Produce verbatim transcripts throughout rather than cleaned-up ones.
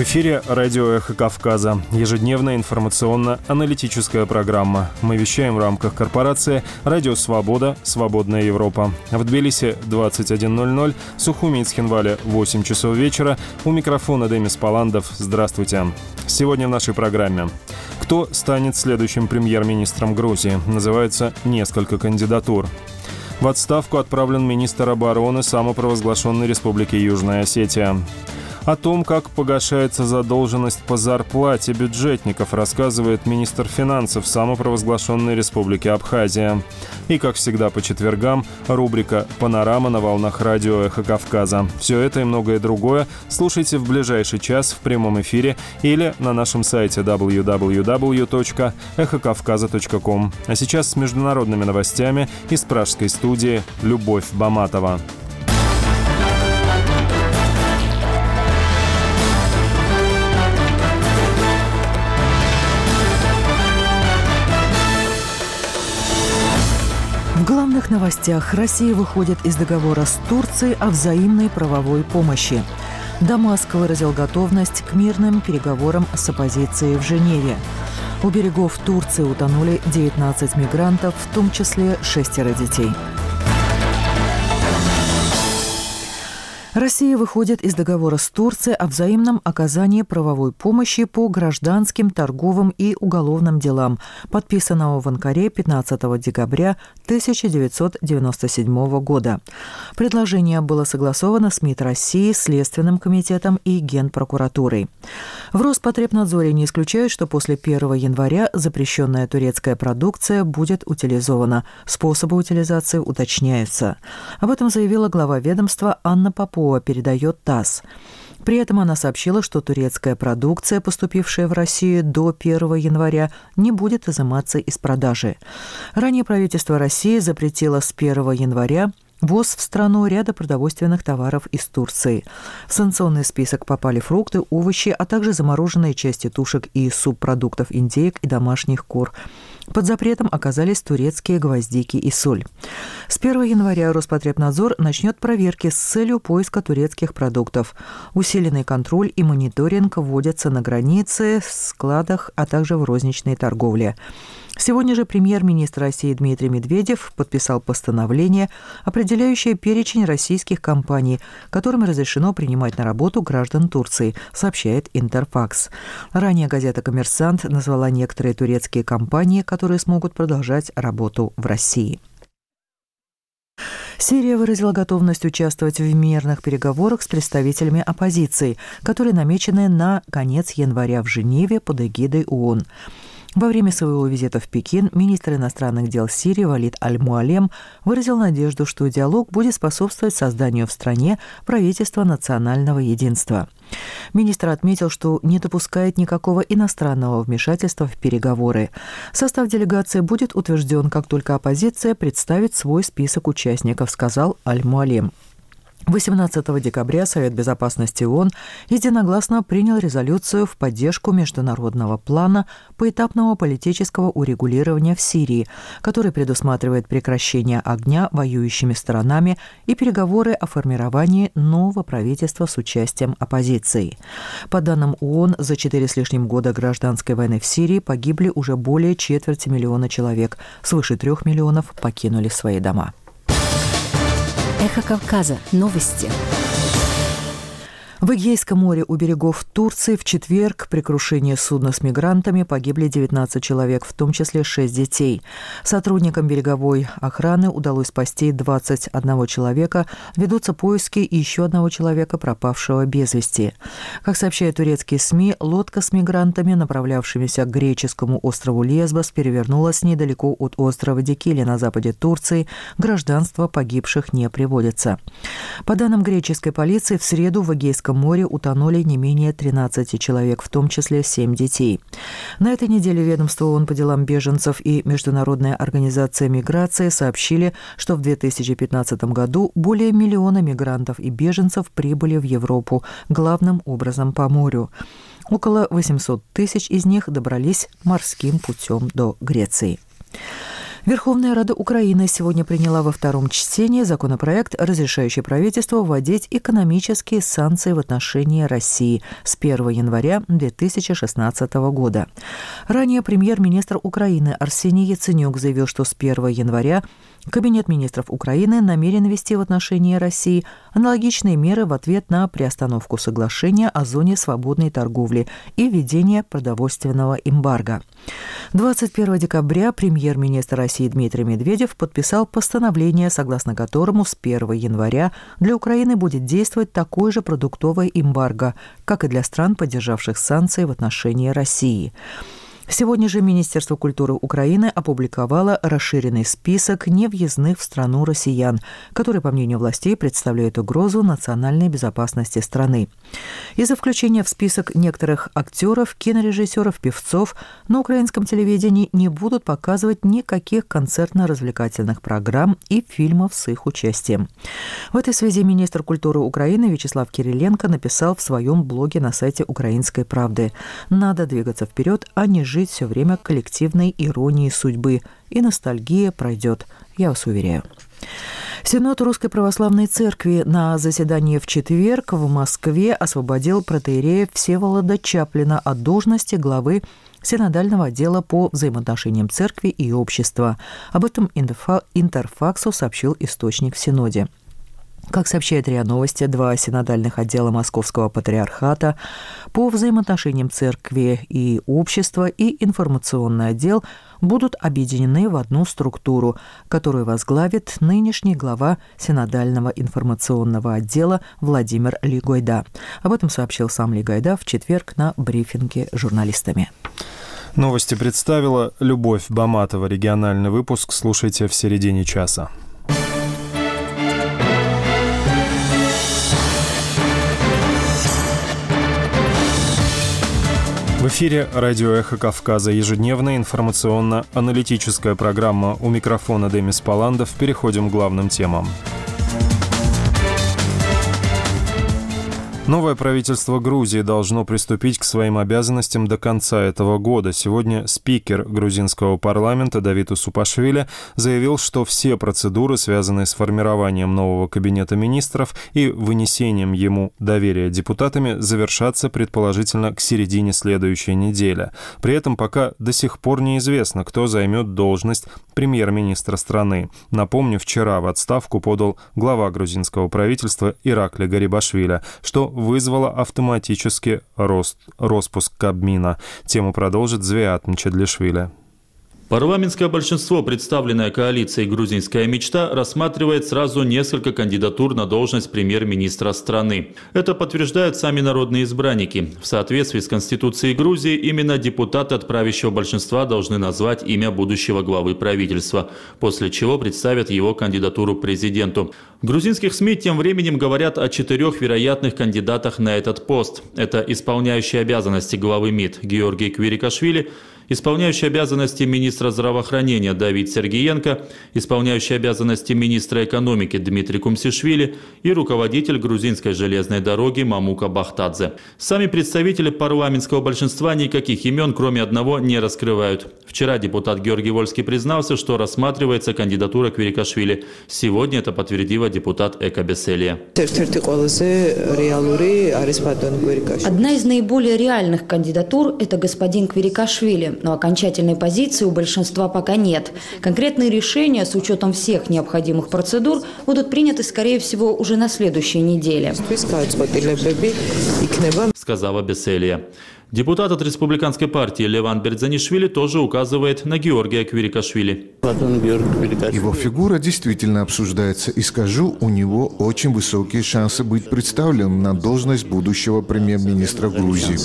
В эфире радио «Эхо Кавказа». Ежедневная информационно-аналитическая программа. Мы вещаем в рамках корпорации «Радио Свобода. Свободная Европа». В Тбилиси двадцать один ноль ноль, в Сухуми и Цхинвале восемь часов вечера. У микрофона Демис Паландов. Здравствуйте. Сегодня в нашей программе. Кто станет следующим премьер-министром Грузии? Называется несколько кандидатур. В отставку отправлен министр обороны самопровозглашенной Республики Южная Осетия. О том, как погашается задолженность по зарплате бюджетников, рассказывает министр финансов самопровозглашенной Республики Абхазия. И, как всегда, по четвергам рубрика «Панорама» на волнах радио «Эхо Кавказа». Все это и многое другое слушайте в ближайший час в прямом эфире или на нашем сайте дабл ю дабл ю дабл ю точка эхо кавказа точка ком. А сейчас с международными новостями из пражской студии Любовь Баматова. В главных новостях: Россия выходит из договора с Турцией о взаимной правовой помощи. Дамаск выразил готовность к мирным переговорам с оппозицией в Женеве. У берегов Турции утонули девятнадцать мигрантов, в том числе шестеро детей. Россия выходит из договора с Турцией о взаимном оказании правовой помощи по гражданским, торговым и уголовным делам, подписанного в Анкаре пятнадцатого декабря тысяча девятьсот девяносто седьмого года. Предложение было согласовано с МИД России, Следственным комитетом и Генпрокуратурой. В Роспотребнадзоре не исключают, что после первого января запрещенная турецкая продукция будет утилизована. Способы утилизации уточняются. Об этом заявила глава ведомства Анна Попова, передает ТАСС. При этом она сообщила, что турецкая продукция, поступившая в Россию до первого января, не будет изыматься из продажи. Ранее правительство России запретило с первого января ввоз в страну ряда продовольственных товаров из Турции. В санкционный список попали фрукты, овощи, а также замороженные части тушек и субпродуктов индеек и домашних кур. Под запретом оказались турецкие гвоздики и соль. С первого января Роспотребнадзор начнет проверки с целью поиска турецких продуктов. Усиленный контроль и мониторинг вводятся на границе, складах, а также в розничной торговле. Сегодня же премьер-министр России Дмитрий Медведев подписал постановление, определяющее перечень российских компаний, которым разрешено принимать на работу граждан Турции, сообщает Интерфакс. Ранее газета «Коммерсант» назвала некоторые турецкие компании, которые смогут продолжать работу в России. Сирия выразила готовность участвовать в мирных переговорах с представителями оппозиции, которые намечены на конец января в Женеве под эгидой ООН. Во время своего визита в Пекин министр иностранных дел Сирии Валид Аль-Муалем выразил надежду, что диалог будет способствовать созданию в стране правительства национального единства. Министр отметил, что не допускает никакого иностранного вмешательства в переговоры. Состав делегации будет утвержден, как только оппозиция представит свой список участников, сказал Аль-Муалем. восемнадцатого декабря Совет безопасности ООН единогласно принял резолюцию в поддержку международного плана поэтапного политического урегулирования в Сирии, который предусматривает прекращение огня воюющими сторонами и переговоры о формировании нового правительства с участием оппозиции. По данным ООН, за четыре с лишним года гражданской войны в Сирии погибли уже более четверти миллиона человек, свыше трех миллионов покинули свои дома. Эхо Кавказа. Новости. В Эгейском море у берегов Турции в четверг при крушении судна с мигрантами погибли девятнадцать человек, в том числе шесть детей. Сотрудникам береговой охраны удалось спасти двадцать одного человека. Ведутся поиски еще одного человека, пропавшего без вести. Как сообщают турецкие СМИ, лодка с мигрантами, направлявшимися к греческому острову Лесбос, перевернулась недалеко от острова Дикили на западе Турции. Гражданство погибших не приводится. По данным греческой полиции, в среду в Эгейском море утонули не менее тринадцати человек, в том числе семь детей. На этой неделе ведомство ООН по делам беженцев и Международная организация миграции сообщили, что в две тысячи пятнадцатом году более миллиона мигрантов и беженцев прибыли в Европу, главным образом по морю. Около восемьсот тысяч из них добрались морским путем до Греции. Верховная Рада Украины сегодня приняла во втором чтении законопроект, разрешающий правительству вводить экономические санкции в отношении России с первого января две тысячи шестнадцатого года. Ранее премьер-министр Украины Арсений Яценюк заявил, что с первого января Кабинет министров Украины намерен ввести в отношении России аналогичные меры в ответ на приостановку соглашения о зоне свободной торговли и введение продовольственного эмбарго. двадцать первого декабря премьер-министр России Дмитрий Медведев подписал постановление, согласно которому с первого января для Украины будет действовать такое же продуктовое эмбарго, как и для стран, поддержавших санкции в отношении России. Сегодня же Министерство культуры Украины опубликовало расширенный список невъездных в страну россиян, которые, по мнению властей, представляют угрозу национальной безопасности страны. Из-за включения в список некоторых актеров, кинорежиссеров, певцов на украинском телевидении не будут показывать никаких концертно-развлекательных программ и фильмов с их участием. В этой связи министр культуры Украины Вячеслав Кириленко написал в своем блоге на сайте «Украинской правды»: «Надо двигаться вперед, а не жить все время коллективной иронией судьбы, и ностальгия пройдет, я вас уверяю». Синод Русской Православной Церкви на заседании в четверг в Москве освободил протоиерея Всеволода Чаплина от должности главы синодального отдела по взаимоотношениям церкви и общества. Об этом Интерфаксу сообщил источник в Синоде. Как сообщает РИА Новости, два синодальных отдела Московского патриархата по взаимоотношениям церкви и общества и информационный отдел будут объединены в одну структуру, которую возглавит нынешний глава синодального информационного отдела Владимир Лигойда. Об этом сообщил сам Лигойда в четверг на брифинге с журналистами. Новости представила Любовь Баматова. Региональный выпуск слушайте в середине часа. В эфире радио «Эхо Кавказа». Ежедневная информационно-аналитическая программа. У микрофона Демис Паландов. Переходим к главным темам. Новое правительство Грузии должно приступить к своим обязанностям до конца этого года. Сегодня спикер грузинского парламента Давид Усупашвили заявил, что все процедуры, связанные с формированием нового кабинета министров и вынесением ему доверия депутатами, завершатся предположительно к середине следующей недели. При этом пока до сих пор неизвестно, кто займет должность премьер-министра страны. Напомню, вчера в отставку подал глава грузинского правительства Иракли Гарибашвили, что вызвало автоматически рост, распуск Кабмина. Тему продолжит Звиат Мчедлишвили. Парламентское большинство, представленное коалицией «Грузинская мечта», рассматривает сразу несколько кандидатур на должность премьер-министра страны. Это подтверждают сами народные избранники. В соответствии с Конституцией Грузии, именно депутаты от правящего большинства должны назвать имя будущего главы правительства, после чего представят его кандидатуру президенту. В грузинских СМИ тем временем говорят о четырех вероятных кандидатах на этот пост. Это исполняющий обязанности главы МИД Георгий Квирикашвили, исполняющий обязанности министра здравоохранения Давид Сергиенко, исполняющий обязанности министра экономики Дмитрий Кумсишвили и руководитель грузинской железной дороги Мамука Бахтадзе. Сами представители парламентского большинства никаких имен, кроме одного, не раскрывают. Вчера депутат Георгий Вольский признался, что рассматривается кандидатура Квирикашвили. Сегодня это подтвердила депутат Эка Беселия. Одна из наиболее реальных кандидатур – это господин Квирикашвили. Но окончательной позиции у большинства пока нет. Конкретные решения с учетом всех необходимых процедур будут приняты, скорее всего, уже на следующей неделе, сказала Беселия. Депутат от республиканской партии Леван Бердзанишвили тоже указывает на Георгия Квирикашвили. Его фигура действительно обсуждается, и скажу, у него очень высокие шансы быть представленным на должность будущего премьер-министра Грузии,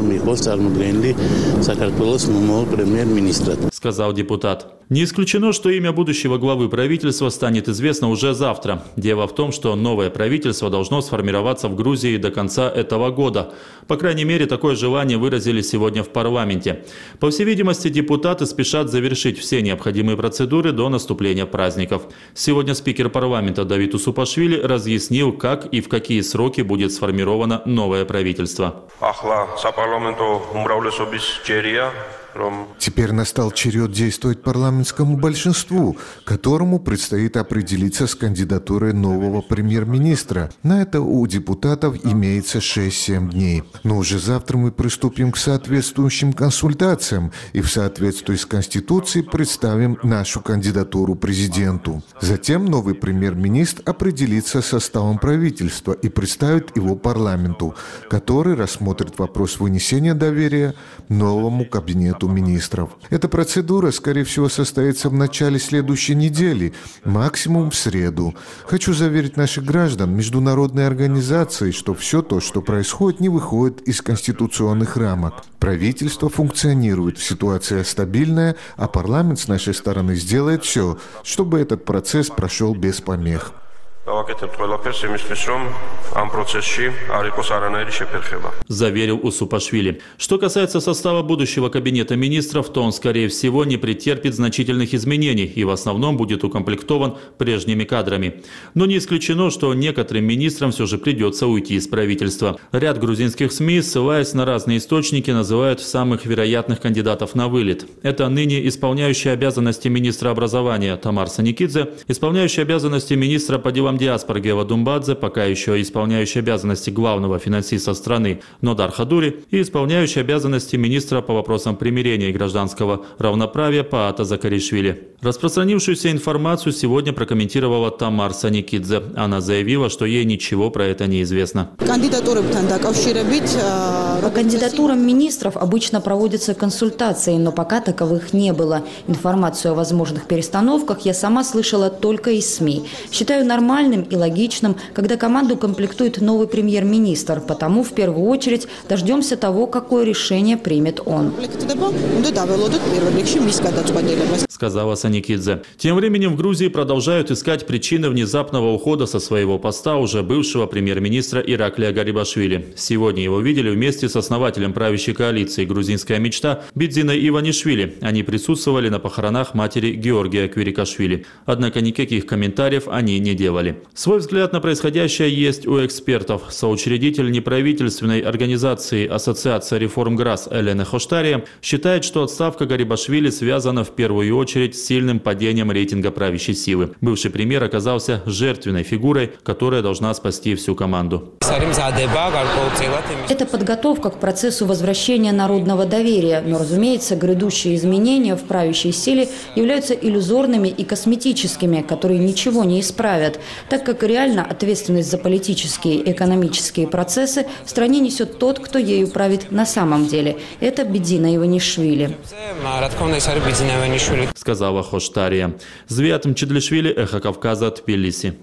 сказал депутат. Не исключено, что имя будущего главы правительства станет известно уже завтра. Дело в том, что новое правительство должно сформироваться в Грузии до конца этого года. По крайней мере, такое желание выразили сегодня в парламенте. По всей видимости, депутаты спешат завершить все необходимые процедуры до наступления праздников. Сегодня спикер парламента Давид Усупашвили разъяснил, как и в какие сроки будет сформировано новое правительство. Теперь настал черед действовать парламентскому большинству, которому предстоит определиться с кандидатурой нового премьер-министра. На это у депутатов имеется шесть-семь дней. Но уже завтра мы приступим к соответствующим консультациям и в соответствии с Конституцией представим нашу кандидатуру президенту. Затем новый премьер-министр определится с составом правительства и представит его парламенту, который рассмотрит вопрос вынесения доверия новому кабинету министров. Эта процедура, скорее всего, состоится в начале следующей недели, максимум в среду. Хочу заверить наших граждан, международной организации, что все то, что происходит, не выходит из конституционных рамок. Правительство функционирует, ситуация стабильная, а парламент с нашей стороны сделает все, чтобы этот процесс прошел без помех. Заверил Усупашвили. Что касается состава будущего кабинета министров, то он, скорее всего, не претерпит значительных изменений и в основном будет укомплектован прежними кадрами. Но не исключено, что некоторым министрам все же придется уйти из правительства. Ряд грузинских СМИ, ссылаясь на разные источники, называют самых вероятных кандидатов на вылет. Это ныне исполняющий обязанности министра образования Тамар Саникидзе, исполняющий обязанности министра по делам диаспоры Гева Думбадзе, пока еще исполняющий обязанности главного финансиста страны Нодар Хадури и исполняющий обязанности министра по вопросам примирения и гражданского равноправия Паата Закаришвили. Распространившуюся информацию сегодня прокомментировала Тамар Саникидзе. Она заявила, что ей ничего про это не известно. По кандидатурам министров обычно проводятся консультации, но пока таковых не было. Информацию о возможных перестановках я сама слышала только из СМИ. Считаю нормальным и логичным, когда команду комплектует новый премьер-министр, потому в первую очередь дождемся того, какое решение примет он. Сказала Саникидзе. Тем временем в Грузии продолжают искать причины внезапного ухода со своего поста уже бывшего премьер-министра Ираклия Гарибашвили. Сегодня его видели вместе с основателем правящей коалиции «Грузинская мечта» Бидзиной Иванишвили. Они присутствовали на похоронах матери Георгия Квирикашвили. Однако никаких комментариев они не делали. Свой взгляд на происходящее есть у экспертов. Соучредитель неправительственной организации Ассоциация реформ ГРАС Элена Хоштария считает, что отставка Гарибашвили связана в первую очередь с сильным падением рейтинга правящей силы. Бывший премьер оказался жертвенной фигурой, которая должна спасти всю команду. Это подготовка к процессу возвращения народного доверия, но, разумеется, грядущие изменения в правящей силе являются иллюзорными и косметическими, которые ничего не исправят, так как реально ответственность за политические и экономические процессы в стране несет тот, кто ею правит на самом деле. Это Бидзина Иванишвили. Сказала Хоштария. Звиат Мчедлишвили, Эхо Кавказа, Тбилиси.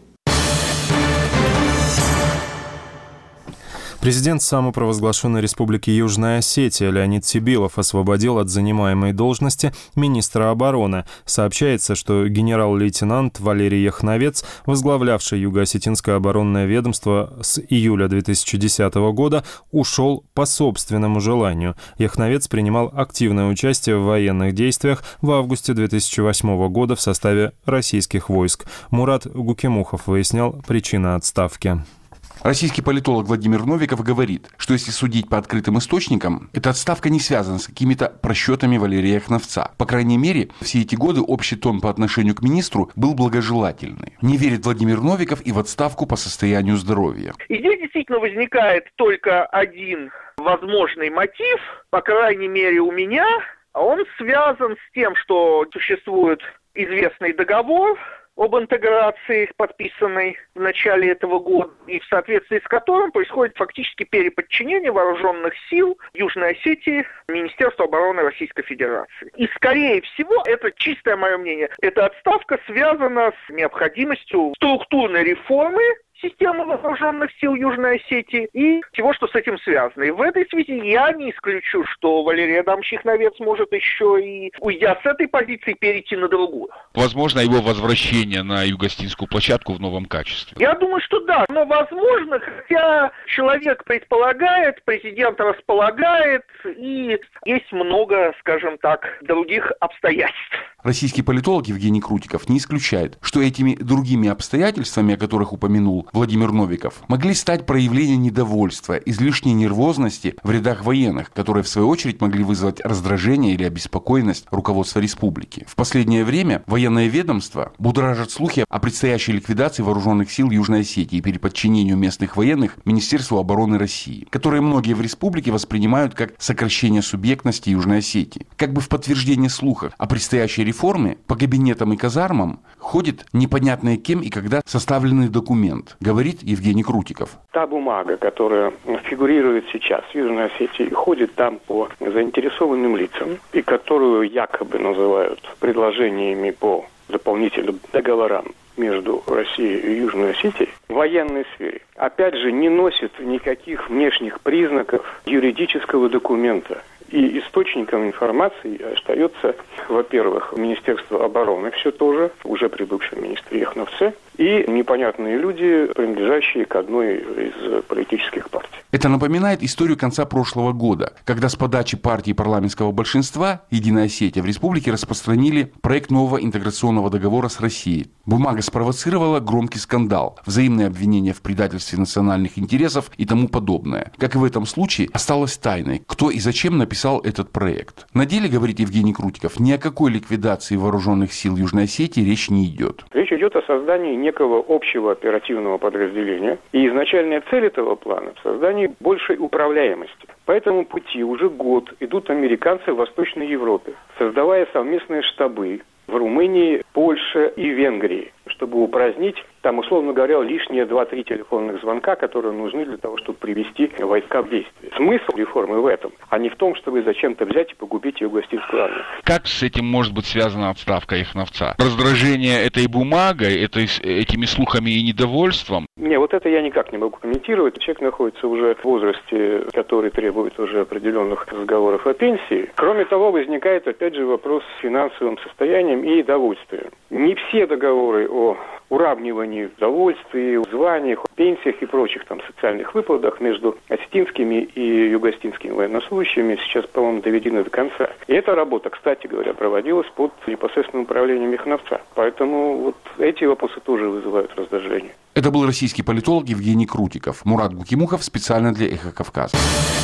Президент самопровозглашенной республики Южная Осетия Леонид Сибилов освободил от занимаемой должности министра обороны. Сообщается, что генерал-лейтенант Валерий Яхновец, возглавлявший Юго-Осетинское оборонное ведомство с июля две тысячи десятого года, ушел по собственному желанию. Яхновец принимал активное участие в военных действиях в августе две тысячи восьмого года в составе российских войск. Мурат Гукемухов выяснял причины отставки. Российский политолог Владимир Новиков говорит, что если судить по открытым источникам, эта отставка не связана с какими-то просчетами Валерия Яхновца. По крайней мере, все эти годы общий тон по отношению к министру был благожелательный. Не верит Владимир Новиков и в отставку по состоянию здоровья. И здесь действительно возникает только один возможный мотив, по крайней мере у меня. Он связан с тем, что существует известный договор об интеграции, подписанной в начале этого года, и в соответствии с которым происходит фактически переподчинение вооруженных сил Южной Осетии Министерству обороны Российской Федерации. И, скорее всего, это чистое мое мнение, эта отставка связана с необходимостью структурной реформы системы вооруженных сил Южной Осетии и всего, что с этим связано. И в этой связи я не исключу, что Валерий Адамович Яхновец может еще и, уйдя с этой позиции, перейти на другую. Возможно, его возвращение на юго-осетинскую площадку в новом качестве. Я думаю, что да, но возможно, хотя человек предполагает, президент располагает, и есть много, скажем так, других обстоятельств. Российский политолог Евгений Крутиков не исключает, что этими другими обстоятельствами, о которых упомянул, Владимир Новиков, могли стать проявление недовольства, излишней нервозности в рядах военных, которые в свою очередь могли вызвать раздражение или обеспокоенность руководства республики. В последнее время военное ведомство будоражит слухи о предстоящей ликвидации вооруженных сил Южной Осетии и переподчинению местных военных Министерству обороны России, которые многие в республике воспринимают как сокращение субъектности Южной Осетии. Как бы в подтверждение слуха о предстоящей реформе по кабинетам и казармам ходит непонятно кем и когда составленный документ, говорит Евгений Крутиков. Та бумага, которая фигурирует сейчас в Южной Осетии, ходит там по заинтересованным лицам, и которую якобы называют предложениями по дополнительным договорам между Россией и Южной Осетией в военной сфере, опять же, не носит никаких внешних признаков юридического документа. И источником информации остается, во-первых, Министерство обороны, все тоже, уже прибывший министр Яхновце, и непонятные люди, принадлежащие к одной из политических партий. Это напоминает историю конца прошлого года, когда с подачи партии парламентского большинства «Единая Осетия» в республике распространили проект нового интеграционного договора с Россией. Бумага спровоцировала громкий скандал, взаимные обвинения в предательстве национальных интересов и тому подобное. Как и в этом случае, осталось тайной, кто и зачем написал этот проект. На деле, говорит Евгений Крутиков, ни о какой ликвидации вооруженных сил Южной Осетии речь не идет. Речь идет о создании некого общего оперативного подразделения. И изначальная цель этого плана – создание большей управляемости. По этому пути уже год идут американцы в Восточной Европе, создавая совместные штабы в Румынии, Польше и Венгрии, чтобы упразднить, там, условно говоря, лишние два-три телефонных звонка, которые нужны для того, чтобы привести войска в действие. Смысл реформы в этом, а не в том, чтобы зачем-то взять и погубить юго-осетинскую армию. Как с этим может быть связана отставка Яхновца? Раздражение этой бумагой, этой, этими слухами и недовольством? Не, вот это я никак не могу комментировать. Человек находится уже в возрасте, который требует уже определенных разговоров о пенсии. Кроме того, возникает опять же вопрос с финансовым состоянием и довольствием. Не все договоры о уравнивании в довольствии, в званиях, пенсиях и прочих там социальных выплатах между осетинскими и юго-осетинскими военнослужащими сейчас, по-моему, доведены до конца. И эта работа, кстати говоря, проводилась под непосредственным управлением Яхновца. Поэтому вот эти вопросы тоже вызывают раздражение. Это был российский политолог Евгений Крутиков. Мурат Гукимухов специально для «Эхо Кавказа».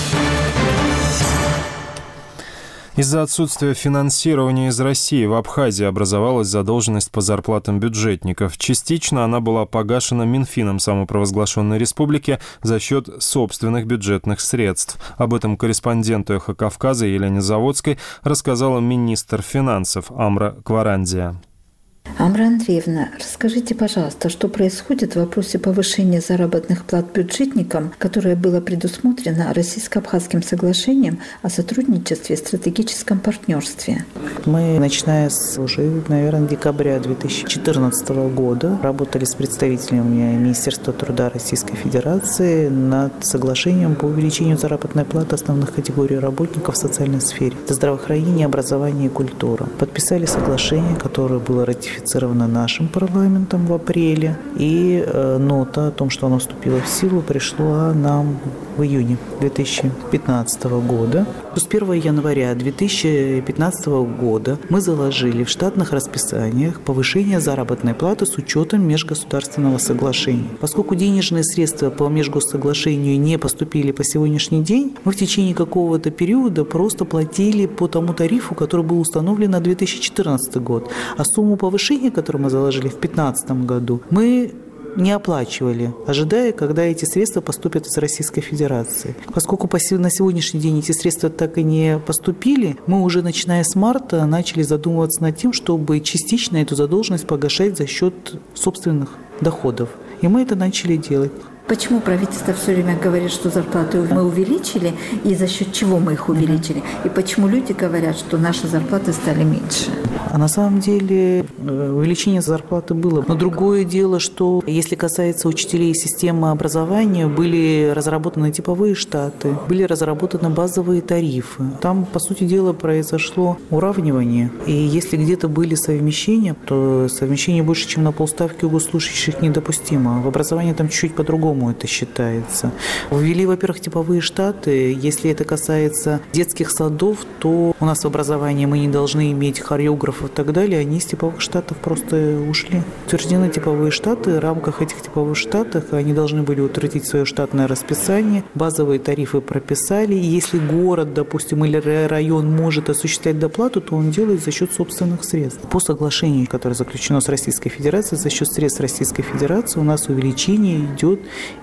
Из-за отсутствия финансирования из России в Абхазии образовалась задолженность по зарплатам бюджетников. Частично она была погашена Минфином самопровозглашенной республики за счет собственных бюджетных средств. Об этом корреспонденту «Эхо Кавказа» Елене Заводской рассказала министр финансов Амра Кварандия. Амра Андреевна, расскажите, пожалуйста, что происходит в вопросе повышения заработных плат бюджетникам, которое было предусмотрено Российско-Абхазским соглашением о сотрудничестве и стратегическом партнерстве? Мы, начиная с уже, наверное, декабря две тысячи четырнадцатого года, работали с представителями Министерства труда Российской Федерации над соглашением по увеличению заработной платы основных категорий работников в социальной сфере. Это здравоохранение, образование и культура. Подписали соглашение, которое было ратифицировано нашим парламентом в апреле, и э, нота о том, что оно вступило в силу, пришла нам в июне две тысячи пятнадцатого года. С первого января две тысячи пятнадцатого года мы заложили в штатных расписаниях повышение заработной платы с учетом межгосударственного соглашения. Поскольку денежные средства по межгоссоглашению не поступили по сегодняшний день, мы в течение какого-то периода просто платили по тому тарифу, который был установлен на две тысячи четырнадцатый год, а сумму повышения, которую мы заложили в две тысячи пятнадцатом году, мы не оплачивали, ожидая, когда эти средства поступят из Российской Федерации. Поскольку на сегодняшний день эти средства так и не поступили, мы уже, начиная с марта, начали задумываться над тем, чтобы частично эту задолженность погашать за счет собственных доходов. И мы это начали делать. Почему правительство все время говорит, что зарплаты мы увеличили, и за счет чего мы их увеличили? И почему люди говорят, что наши зарплаты стали меньше? А на самом деле увеличение зарплаты было. Но другое дело, что если касается учителей системы образования, были разработаны типовые штаты, были разработаны базовые тарифы. Там, по сути дела, произошло уравнивание. И если где-то были совмещения, то совмещение больше, чем на полставки у госслужащих недопустимо. В образовании там чуть-чуть по-другому по-другому это считается. Ввели, во-первых, типовые штаты. Если это касается детских садов, то у нас в образовании мы не должны иметь хореографов и так далее. Они из типовых штатов просто ушли. Утверждены типовые штаты. В рамках этих типовых штатов они должны были утвердить свое штатное расписание. Базовые тарифы прописали. И если город, допустим, или район может осуществлять доплату, то он делает за счет собственных средств. По соглашению, которое заключено с Российской Федерацией, за счет средств Российской Федерации у нас увеличение идет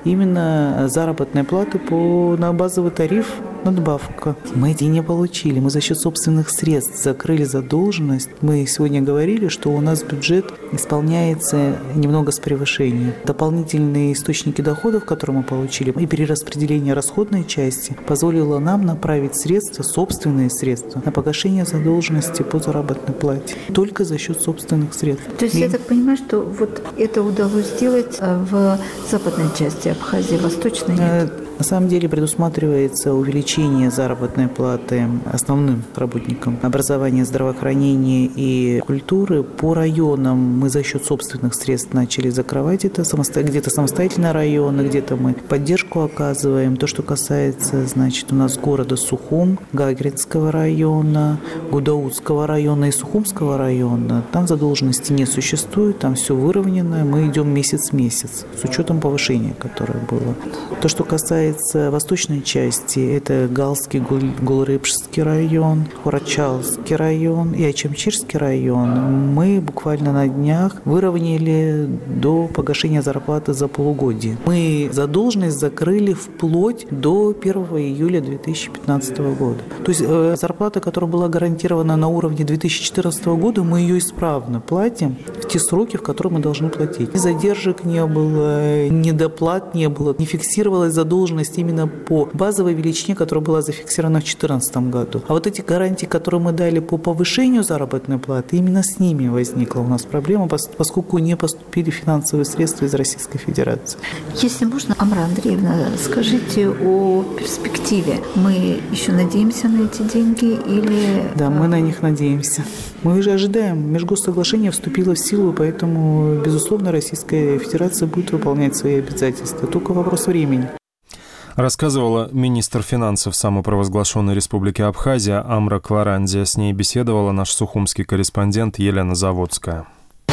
именно заработной платы по, на базовый тариф, надбавка. Мы эти не получили. Мы за счет собственных средств закрыли задолженность. Мы сегодня говорили, что у нас бюджет исполняется немного с превышением. Дополнительные источники доходов, которые мы получили, и перераспределение расходной части позволило нам направить средства, собственные средства, на погашение задолженности по заработной плате. Только за счет собственных средств. То есть и... я так понимаю, что вот это удалось сделать в западной части Абхазии, восточной нет? На самом деле предусматривается увеличение заработной платы основным работникам образования, здравоохранения и культуры. По районам мы за счет собственных средств начали закрывать это. Где-то самостоятельно районы, где-то мы поддержку оказываем. То, что касается, значит, у нас города Сухум, Гагринского района, Гудаутского района и Сухумского района, там задолженности не существует, там все выровнено. Мы идем месяц в месяц с учетом повышения, которое было. То, что касается восточной части, это Галский, Гулрыбшский район, Хорачалский район и Ачамчирский район. Мы буквально на днях выровняли до погашения зарплаты за полугодие. Мы задолженность закрыли вплоть до первого июля две тысячи пятнадцатого года. То есть э, зарплата, которая была гарантирована на уровне две тысячи четырнадцатого года, мы ее исправно платим в те сроки, в которые мы должны платить. Ни задержек не было, ни доплат не было, не фиксировалась задолженность именно по базовой величине, которая была зафиксирована в две тысячи четырнадцатом году. А вот эти гарантии, которые мы дали по повышению заработной платы, именно с ними возникла у нас проблема, поскольку не поступили финансовые средства из Российской Федерации. Если можно, Амра Андреевна, скажите о перспективе. Мы еще надеемся на эти деньги или... Да, мы на них надеемся. Мы уже ожидаем. Межгоссоглашение вступило в силу, поэтому, безусловно, Российская Федерация будет выполнять свои обязательства. Только вопрос времени. Рассказывала министр финансов самопровозглашенной республики Абхазия Амра Кварандзе. С ней беседовала наш сухумский корреспондент Елена Заводская.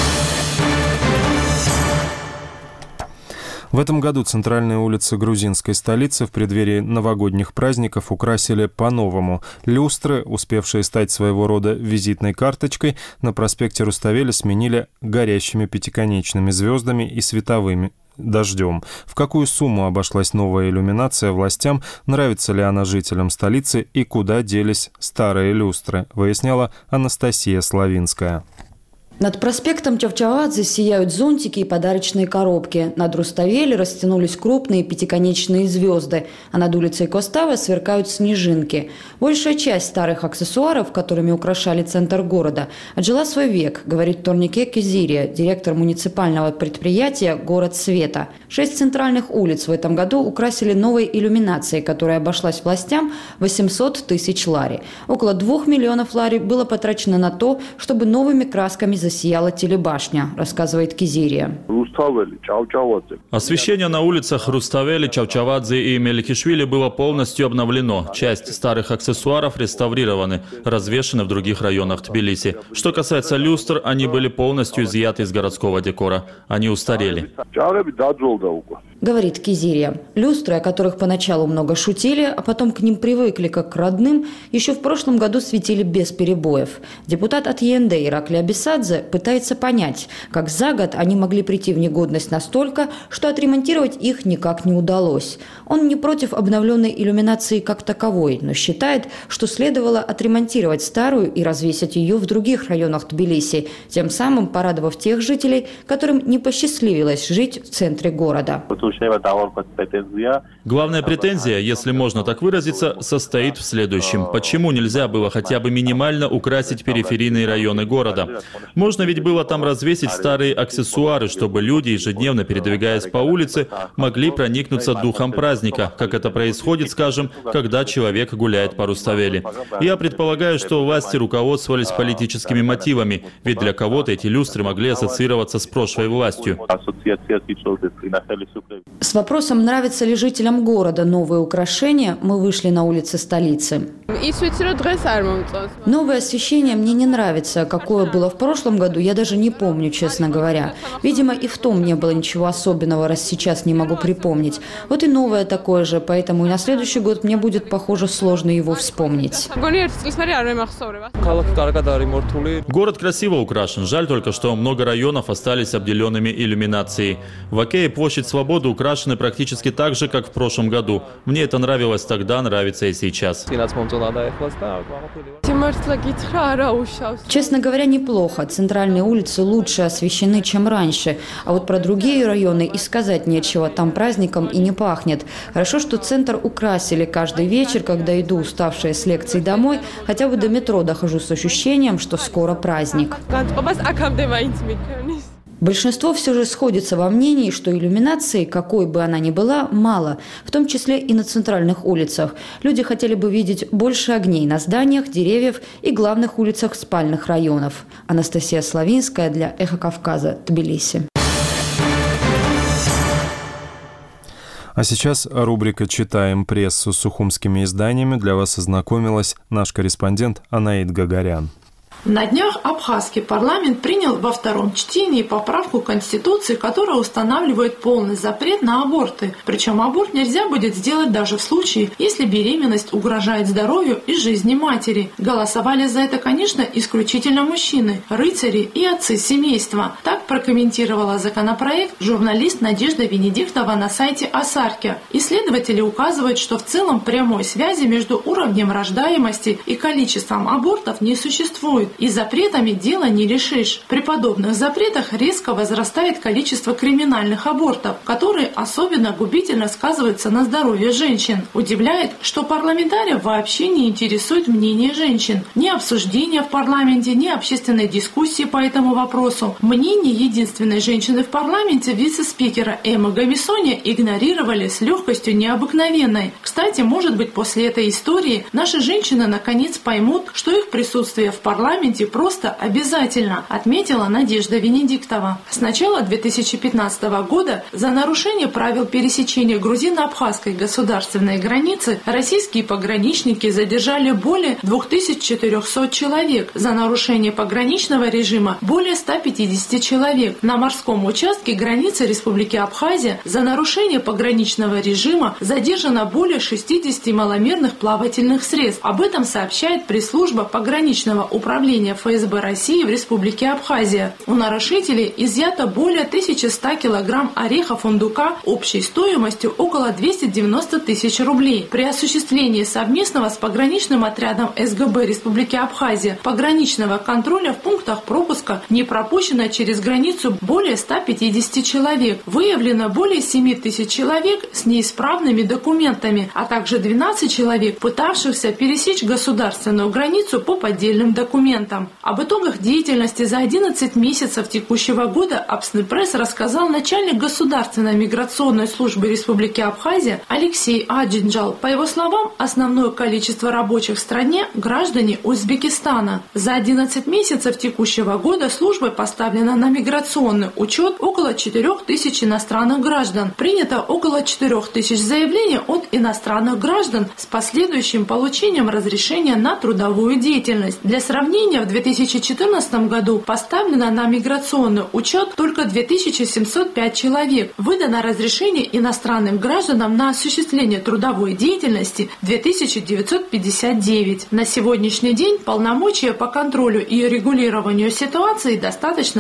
В этом году центральные улицы грузинской столицы в преддверии новогодних праздников украсили по-новому. Люстры, успевшие стать своего рода визитной карточкой, на проспекте Руставели сменили горящими пятиконечными звездами и световыми дождем. В какую сумму обошлась новая иллюминация властям, нравится ли она жителям столицы и куда делись старые люстры, выясняла Анастасия Славинская. Над проспектом Чавчавадзе сияют зонтики и подарочные коробки. Над Руставели растянулись крупные пятиконечные звезды, а над улицей Костава сверкают снежинки. Большая часть старых аксессуаров, которыми украшали центр города, отжила свой век, говорит Торнике Кизирия, директор муниципального предприятия «Город света». Шесть центральных улиц в этом году украсили новой иллюминацией, которая обошлась властям восемьсот тысяч лари. Около двух миллионов лари было потрачено на то, чтобы новыми красками засияла телебашня, рассказывает Кизирия. Освещение на улицах Руставели, Чавчавадзе и Меликишвили было полностью обновлено. Часть старых аксессуаров реставрированы, развешаны в других районах Тбилиси. Что касается люстр, они были полностью изъяты из городского декора. Они устарели. Говорит Кизирия. Люстры, о которых поначалу много шутили, а потом к ним привыкли как к родным, еще в прошлом году светили без перебоев. Депутат от ЕНД Иракли Абисадзе пытается понять, как за год они могли прийти в негодность настолько, что отремонтировать их никак не удалось. Он не против обновленной иллюминации как таковой, но считает, что следовало отремонтировать старую и развесить ее в других районах Тбилиси, тем самым порадовав тех жителей, которым не посчастливилось жить в центре города. Главная претензия, если можно так выразиться, состоит в следующем. Почему нельзя было хотя бы минимально украсить периферийные районы города? Можно ведь было там развесить старые аксессуары, чтобы люди, ежедневно передвигаясь по улице, могли проникнуться духом праздника, как это происходит, скажем, когда человек гуляет по Руставели. Я предполагаю, что власти руководствовались политическими мотивами, ведь для кого-то эти люстры могли ассоциироваться с прошлой властью. С вопросом, нравится ли жителям города новые украшения, мы вышли на улицы столицы. Новое освещение мне не нравится. Какое было в прошлом году, я даже не помню, честно говоря. Видимо, и в том не было ничего особенного, раз сейчас не могу припомнить. Вот и новое такое же, поэтому и на следующий год мне будет, похоже, сложно его вспомнить. Город красиво украшен. Жаль только, что много районов остались обделенными иллюминацией. В Окее площадь Свободы украшены практически так же, как в прошлом году. Мне это нравилось тогда, нравится и сейчас. Честно говоря, неплохо. Центральные улицы лучше освещены, чем раньше. А вот про другие районы и сказать нечего. Там праздником и не пахнет. Хорошо, что центр украсили каждый вечер, когда иду уставшая с лекций домой. Хотя бы до метро дохожу с ощущением, что скоро праздник. Большинство все же сходится во мнении, что иллюминации, какой бы она ни была, мало, в том числе и на центральных улицах. Люди хотели бы видеть больше огней на зданиях, деревьев и главных улицах спальных районов. Анастасия Славинская для «Эхо Кавказа», Тбилиси. А сейчас рубрика «Читаем прессу» с сухумскими изданиями. Для вас ознакомилась наш корреспондент Анаид Гагарян. На днях абхазский парламент принял во втором чтении поправку Конституции, которая устанавливает полный запрет на аборты. Причем аборт нельзя будет сделать даже в случае, если беременность угрожает здоровью и жизни матери. Голосовали за это, конечно, исключительно мужчины, рыцари и отцы семейства. Так прокомментировала законопроект журналист Надежда Венедиктова на сайте Асарки. Исследователи указывают, что в целом прямой связи между уровнем рождаемости и количеством абортов не существует. И запретами дело не решишь. При подобных запретах резко возрастает количество криминальных абортов, которые особенно губительно сказываются на здоровье женщин. Удивляет, что парламентариев вообще не интересует мнение женщин. Ни обсуждения в парламенте, ни общественной дискуссии по этому вопросу. Мнение единственной женщины в парламенте, вице-спикера Эммы Гамисони, игнорировали с легкостью необыкновенной. Кстати, может быть, после этой истории наши женщины наконец поймут, что их присутствие в парламенте просто обязательно, отметила Надежда Венедиктова. С начала две тысячи пятнадцатого года за нарушение правил пересечения грузино-абхазской государственной границы российские пограничники задержали более двух тысяч четырёхсот человек. За нарушение пограничного режима более ста пятидесяти человек. На морском участке границы Республики Абхазия за нарушение пограничного режима задержано более шестидесяти маломерных плавательных средств. Об этом сообщает пресс-служба пограничного управления эф эс бэ России в Республике Абхазия. У нарушителей изъято более тысячи ста килограмм ореха фундука общей стоимостью около двухсот девяноста тысяч рублей. При осуществлении совместного с пограничным отрядом эс гэ бэ Республики Абхазия пограничного контроля в пунктах пропуска не пропущено через границу более ста пятидесяти человек. Выявлено более семи тысяч человек с неисправными документами, а также двенадцать человек, пытавшихся пересечь государственную границу по поддельным документам. Об итогах деятельности за одиннадцать месяцев текущего года Абснепресс рассказал начальник Государственной миграционной службы Республики Абхазия Алексей Аджинджал. По его словам, основное количество рабочих в стране – граждане Узбекистана. За одиннадцать месяцев текущего года службой поставлено на миграционный учет около четырёх тысяч иностранных граждан. Принято около четырёх тысяч заявлений от иностранных граждан с последующим получением разрешения на трудовую деятельность. Для сравнения, в две тысячи четырнадцатом году поставлено на миграционный учет только две тысячи семьсот пять человек. Выдано разрешение иностранным гражданам на осуществление трудовой деятельности две тысячи девятьсот пятьдесят девять. На сегодняшний день полномочия по контролю и регулированию ситуации достаточно ограничены.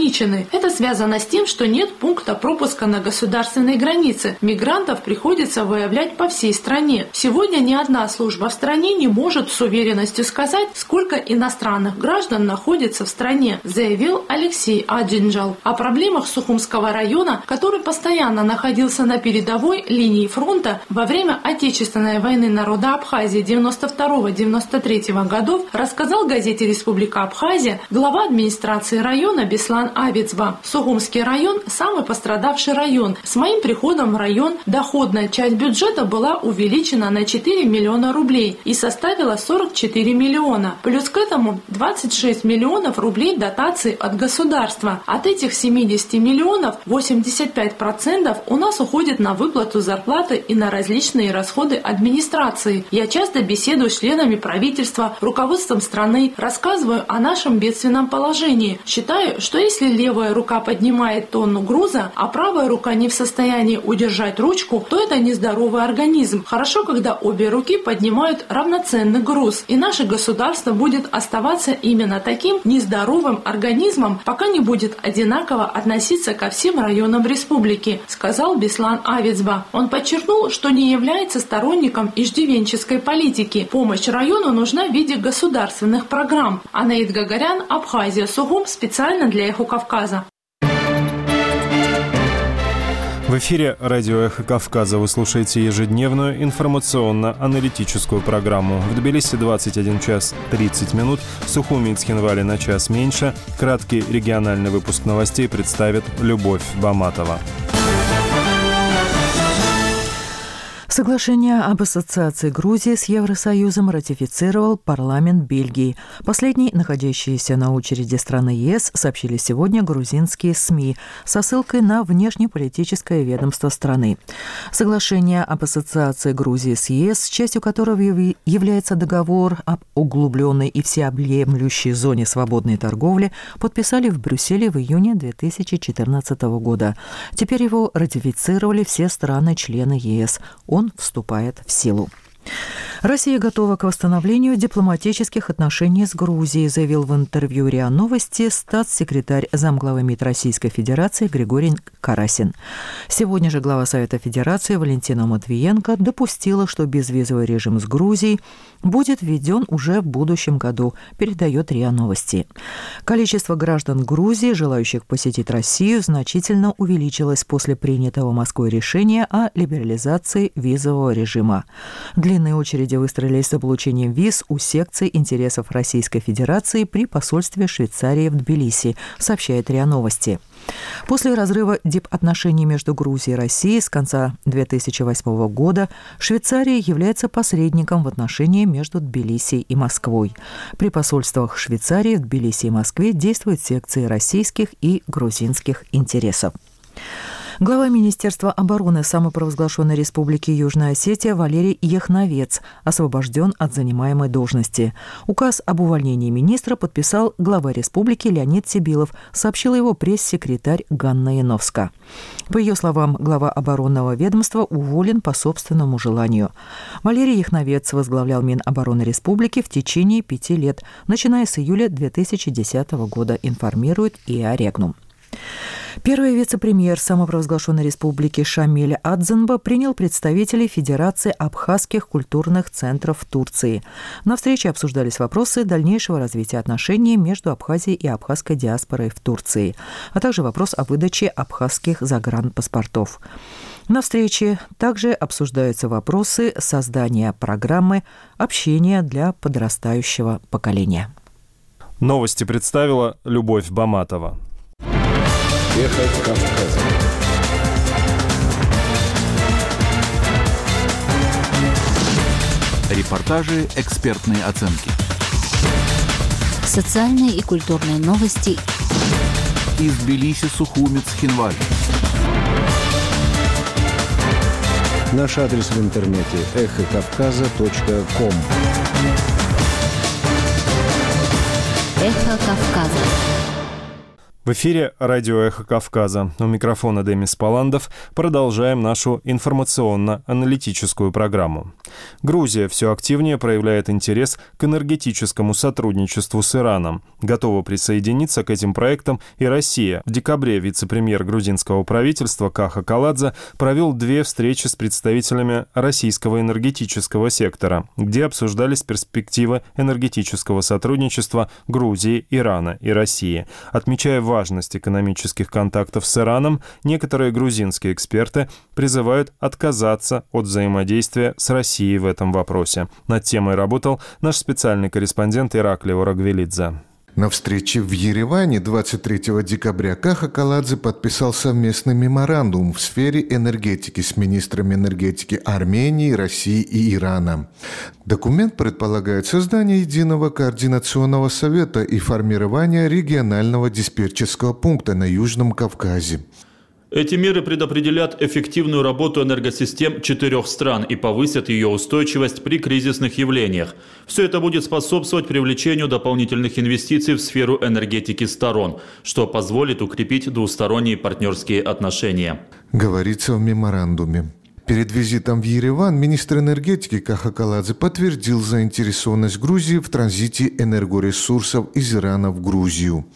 ограничены. Это связано с тем, что нет пункта пропуска на государственной границе. Мигрантов приходится выявлять по всей стране. Сегодня ни одна служба в стране не может с уверенностью сказать, сколько иностранных граждан находится в стране, заявил Алексей Аджинджал. О проблемах Сухумского района, который постоянно находился на передовой линии фронта во время Отечественной войны народа Абхазии девяносто второго — девяносто третьего годов, рассказал газете «Республика Абхазия» глава администрации района Беслан Авицба. Сухумский район – самый пострадавший район. С моим приходом в район доходная часть бюджета была увеличена на четыре миллиона рублей и составила сорок четыре миллиона. Плюс к этому двадцать шесть миллионов рублей дотаций от государства. От этих семидесяти миллионов восемьдесят пять процентов у нас уходит на выплату зарплаты и на различные расходы администрации. Я часто беседую с членами правительства, руководством страны, рассказываю о нашем бедственном положении. Считаю, что если левая рука поднимает тонну груза, а правая рука не в состоянии удержать ручку, то это нездоровый организм. Хорошо, когда обе руки поднимают равноценный груз. И наше государство будет оставаться именно таким нездоровым организмом, пока не будет одинаково относиться ко всем районам республики, сказал Беслан Авицба. Он подчеркнул, что не является сторонником иждивенческой политики. Помощь району нужна в виде государственных программ. Анаид Гагарян, Абхазия, Сухум, специально для Эхо Кавказа. В эфире радио «Эхо Кавказа» вы слушаете ежедневную информационно-аналитическую программу. В Тбилиси двадцать один час тридцать минут, в Сухуми и Цхинвале на час меньше. Краткий региональный выпуск новостей представит Любовь Баматова. Соглашение об ассоциации Грузии с Евросоюзом ратифицировал парламент Бельгии. Последний, находящиеся на очереди страны ЕС, сообщили сегодня грузинские СМИ со ссылкой на внешнеполитическое ведомство страны. Соглашение об ассоциации Грузии с ЕС, частью которого является договор об углубленной и всеобъемлющей зоне свободной торговли, подписали в Брюсселе в июне две тысячи четырнадцатого года. Теперь его ратифицировали все страны-члены ЕС. Он вступает в силу. Россия готова к восстановлению дипломатических отношений с Грузией, заявил в интервью РИА Новости статс-секретарь замглавы МИД Российской Федерации Григорий Карасин. Сегодня же глава Совета Федерации Валентина Матвиенко допустила, что безвизовый режим с Грузией будет введен уже в будущем году, передает РИА Новости. Количество граждан Грузии, желающих посетить Россию, значительно увеличилось после принятого Москвой решения о либерализации визового режима. Длинные очереди выстроились за получением виз у секций интересов Российской Федерации при посольстве Швейцарии в Тбилиси, сообщает РИА Новости. После разрыва дипотношений между Грузией и Россией с конца две тысячи восьмого года Швейцария является посредником в отношениях между Тбилиси и Москвой. При посольствах Швейцарии в Тбилиси и Москве действуют секции российских и грузинских интересов. Глава Министерства обороны самопровозглашенной Республики Южная Осетия Валерий Яхновец освобожден от занимаемой должности. Указ об увольнении министра подписал глава республики Леонид Сибилов, сообщила его пресс-секретарь Ганна Яновска. По ее словам, глава оборонного ведомства уволен по собственному желанию. Валерий Яхновец возглавлял Минобороны республики в течение пяти лет, начиная с июля две тысячи десятого года, информирует ИА Регнум. Первый вице-премьер самопровозглашенной республики Шамиль Адзенба принял представителей Федерации абхазских культурных центров в Турции. На встрече обсуждались вопросы дальнейшего развития отношений между Абхазией и абхазской диаспорой в Турции, а также вопрос о выдаче абхазских загранпаспортов. На встрече также обсуждаются вопросы создания программы общения для подрастающего поколения. Новости представила Любовь Баматова. Эхо Кавказа. Репортажи, экспертные оценки. Социальные и культурные новости. Из Тбилиси, Сухуми, Цхинваль. Наш адрес в интернете эхо кавказа точка ком. Эхо Кавказа. В эфире радио «Эхо Кавказа». У микрофона Демис Паландов. Продолжаем нашу информационно-аналитическую программу. Грузия все активнее проявляет интерес к энергетическому сотрудничеству с Ираном. Готова присоединиться к этим проектам и Россия. В декабре вице-премьер грузинского правительства Каха Каладзе провел две встречи с представителями российского энергетического сектора, где обсуждались перспективы энергетического сотрудничества Грузии, Ирана и России. Отмечая важность экономических контактов с Ираном, некоторые грузинские эксперты призывают отказаться от взаимодействия с Россией в этом вопросе. Над темой работал наш специальный корреспондент Ираклий Орагвелидзе. На встрече в Ереване двадцать третьего декабря Каха Каладзе подписал совместный меморандум в сфере энергетики с министрами энергетики Армении, России и Ирана. Документ предполагает создание единого координационного совета и формирование регионального диспетчерского пункта на Южном Кавказе. Эти меры предопределят эффективную работу энергосистем четырех стран и повысят ее устойчивость при кризисных явлениях. Все это будет способствовать привлечению дополнительных инвестиций в сферу энергетики сторон, что позволит укрепить двусторонние партнерские отношения. Говорится в меморандуме. Перед визитом в Ереван министр энергетики Каха Каладзе подтвердил заинтересованность Грузии в транзите энергоресурсов из Ирана в Грузию.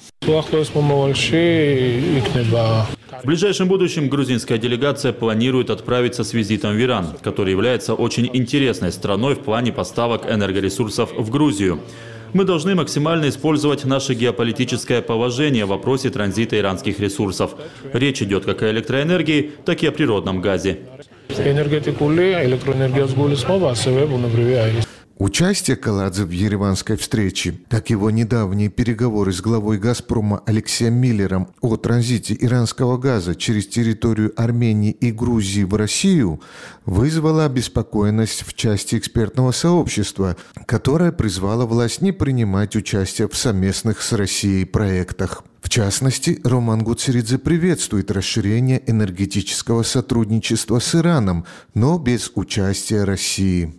В ближайшем будущем грузинская делегация планирует отправиться с визитом в Иран, который является очень интересной страной в плане поставок энергоресурсов в Грузию. Мы должны максимально использовать наше геополитическое положение в вопросе транзита иранских ресурсов. Речь идет как о электроэнергии, так и о природном газе. Участие Каладзе в ереванской встрече, как его недавние переговоры с главой «Газпрома» Алексеем Миллером о транзите иранского газа через территорию Армении и Грузии в Россию, вызвало обеспокоенность в части экспертного сообщества, которое призвало власть не принимать участие в совместных с Россией проектах. В частности, Роман Гуцеридзе приветствует расширение энергетического сотрудничества с Ираном, но без участия России.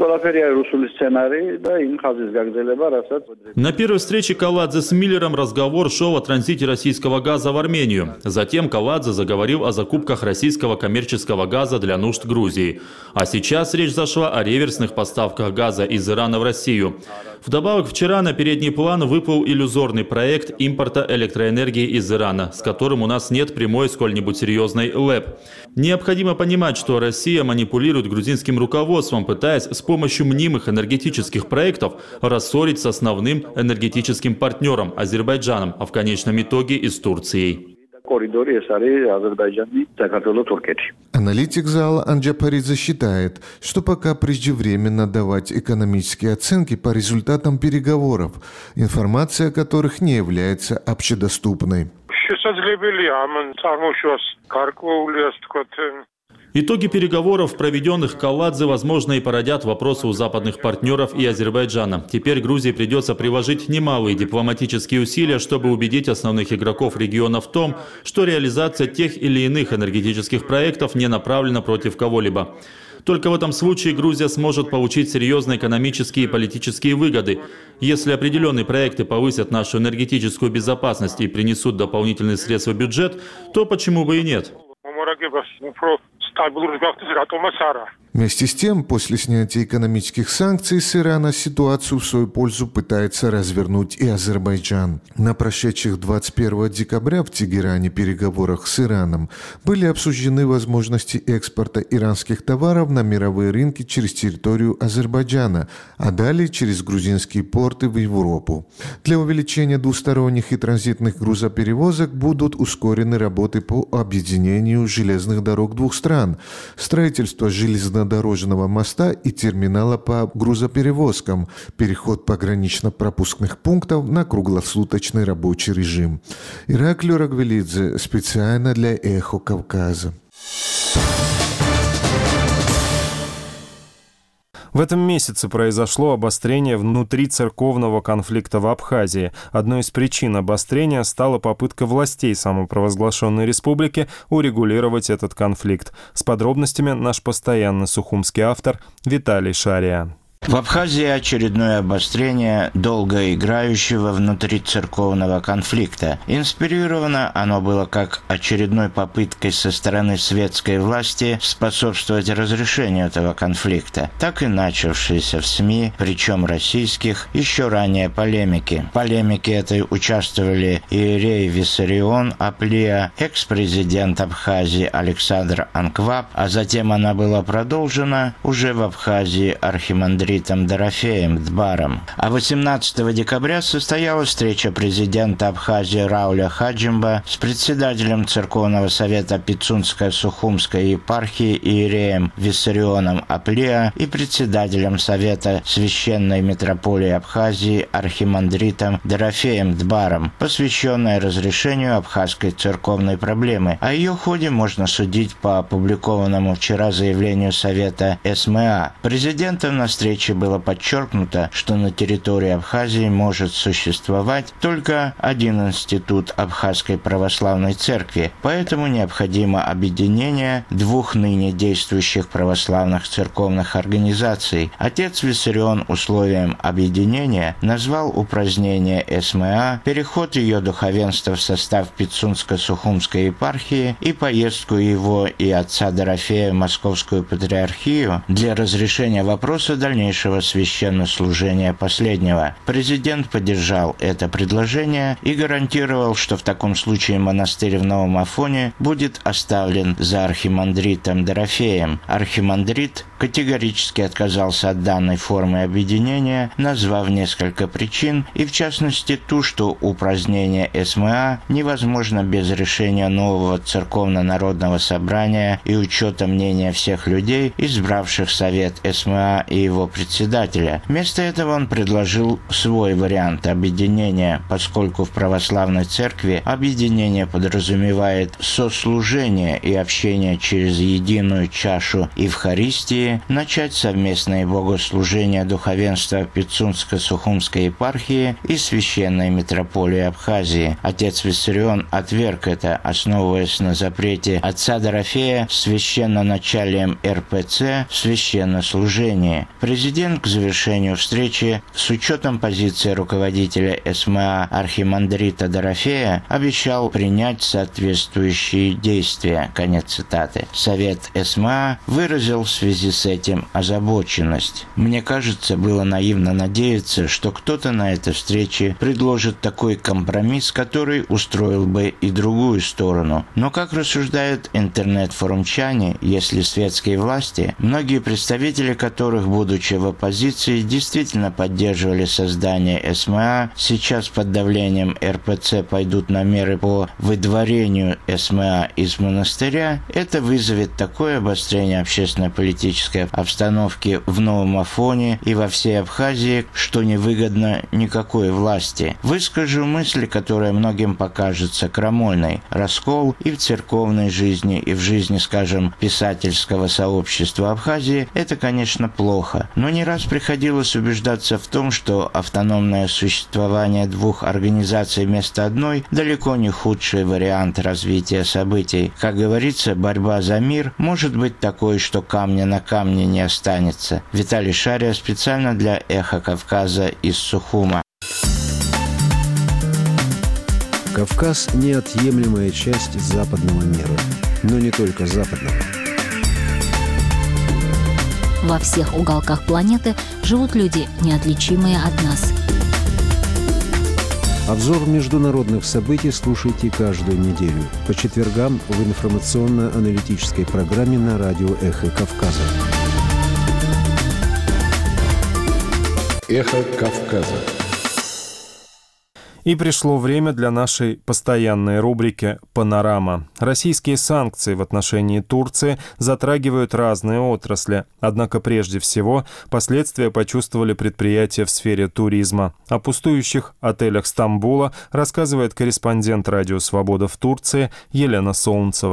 На первой встрече Каладзе с Миллером разговор шел о транзите российского газа в Армению. Затем Каладзе заговорил о закупках российского коммерческого газа для нужд Грузии. А сейчас речь зашла о реверсных поставках газа из Ирана в Россию. Вдобавок, вчера на передний план выплыл иллюзорный проект импорта электроэнергии из Ирана, с которым у нас нет прямой сколь-нибудь серьезной ЛЭП. Необходимо понимать, что Россия манипулирует грузинским руководством, пытаясь с помощью мнимых энергетических проектов рассорить с основным энергетическим партнером Азербайджаном, а в конечном итоге и с Турцией. Аналитик зала Анджапаридзе считает, что пока преждевременно давать экономические оценки по результатам переговоров, информация о которых не является общедоступной. Итоги переговоров, проведенных Каладзе, возможно, и породят вопросы у западных партнеров и Азербайджана. Теперь Грузии придется приложить немалые дипломатические усилия, чтобы убедить основных игроков региона в том, что реализация тех или иных энергетических проектов не направлена против кого-либо. Только в этом случае Грузия сможет получить серьезные экономические и политические выгоды. Если определенные проекты повысят нашу энергетическую безопасность и принесут дополнительные средства в бюджет, то почему бы и нет? Вместе с тем, после снятия экономических санкций с Ирана ситуацию в свою пользу пытается развернуть и Азербайджан. На прошедших двадцать первого декабря в Тегеране переговорах с Ираном были обсуждены возможности экспорта иранских товаров на мировые рынки через территорию Азербайджана, а далее через грузинские порты в Европу. Для увеличения двусторонних и транзитных грузоперевозок будут ускорены работы по объединению железных дорог двух стран, строительство железнодорожного моста и терминала по грузоперевозкам, переход погранично-пропускных пунктов на круглосуточный рабочий режим. Ираклий Орагвелидзе специально для «Эхо Кавказа». В этом месяце произошло обострение внутрицерковного конфликта в Абхазии. Одной из причин обострения стала попытка властей самопровозглашенной республики урегулировать этот конфликт. С подробностями наш постоянный сухумский автор Виталий Шария. В Абхазии очередное обострение долгоиграющего внутрицерковного конфликта. Инспирировано оно было как очередной попыткой со стороны светской власти способствовать разрешению этого конфликта, так и начавшейся в СМИ, причем российских, еще ранее полемики. В полемике этой участвовали иерей Виссарион Аплия, экс-президент Абхазии Александр Анкваб, а затем она была продолжена уже в Абхазии архимандритом Дорофеем Дбаром. А восемнадцатого декабря состоялась встреча президента Абхазии Рауля Хаджимба с председателем Церковного совета Пицунско-Сухумской епархии иереем Виссарионом Аплия и председателем Совета Священной Митрополии Абхазии архимандритом Дорофеем Дбаром, посвященная разрешению абхазской церковной проблемы. О ее ходе можно судить по опубликованному вчера заявлению Совета СМА. Президентом на встрече было подчеркнуто, что на территории Абхазии может существовать только один институт Абхазской православной церкви, поэтому необходимо объединение двух ныне действующих православных церковных организаций. Отец Виссарион условием объединения назвал упразднение СМА, переход ее духовенства в состав Пицунско-Сухумской епархии и поездку его и отца Дорофея в Московскую патриархию для разрешения вопроса дальнейшего священнослужения последнего. Президент поддержал это предложение и гарантировал, что в таком случае монастырь в Новом Афоне будет оставлен за архимандритом Дорофеем. Архимандрит категорически отказался от данной формы объединения, назвав несколько причин, и в частности ту, что упразднение СМА невозможно без решения нового церковно-народного собрания и учета мнения всех людей, избравших совет СМА и его председателя. Вместо этого он предложил свой вариант объединения, поскольку в православной церкви объединение подразумевает сослужение и общение через единую чашу Евхаристии, начать совместное богослужение духовенства Пицунско-Сухумской епархии и Священной Митрополии Абхазии. Отец Виссарион отверг это, основываясь на запрете отца Дорофея священноначалием эр пэ цэ в священнослужении. Президент к завершению встречи с учетом позиции руководителя СМА архимандрита Дорофея обещал принять соответствующие действия. Конец цитаты. Совет СМА выразил в связи с этим озабоченность. Мне кажется, было наивно надеяться, что кто-то на этой встрече предложит такой компромисс, который устроил бы и другую сторону. Но, как рассуждают интернет-форумчане, если светские власти, многие представители которых, будучи в оппозиции, действительно поддерживали создание СМА, сейчас под давлением эр пэ цэ пойдут на меры по выдворению СМА из монастыря, это вызовет такое обострение общественно-политической обстановки в Новом Афоне и во всей Абхазии, что невыгодно никакой власти. Выскажу мысль, которая многим покажется крамольной. Раскол и в церковной жизни, и в жизни, скажем, писательского сообщества Абхазии – это, конечно, плохо. Но не раз приходилось убеждаться в том, что автономное существование двух организаций вместо одной далеко не худший вариант развития событий. Как говорится, борьба за мир может быть такой, что камня на камне не останется. Виталий Шария специально для «Эхо Кавказа» из Сухума. Кавказ – неотъемлемая часть западного мира, но не только западного. Во всех уголках планеты живут люди, неотличимые от нас. Обзор международных событий слушайте каждую неделю по четвергам в информационно-аналитической программе на радио «Эхо Кавказа». «Эхо Кавказа». И пришло время для нашей постоянной рубрики «Панорама». Российские санкции в отношении Турции затрагивают разные отрасли. Однако прежде всего последствия почувствовали предприятия в сфере туризма. О пустующих отелях Стамбула рассказывает корреспондент «Радио Свобода» в Турции Елена Солнцева.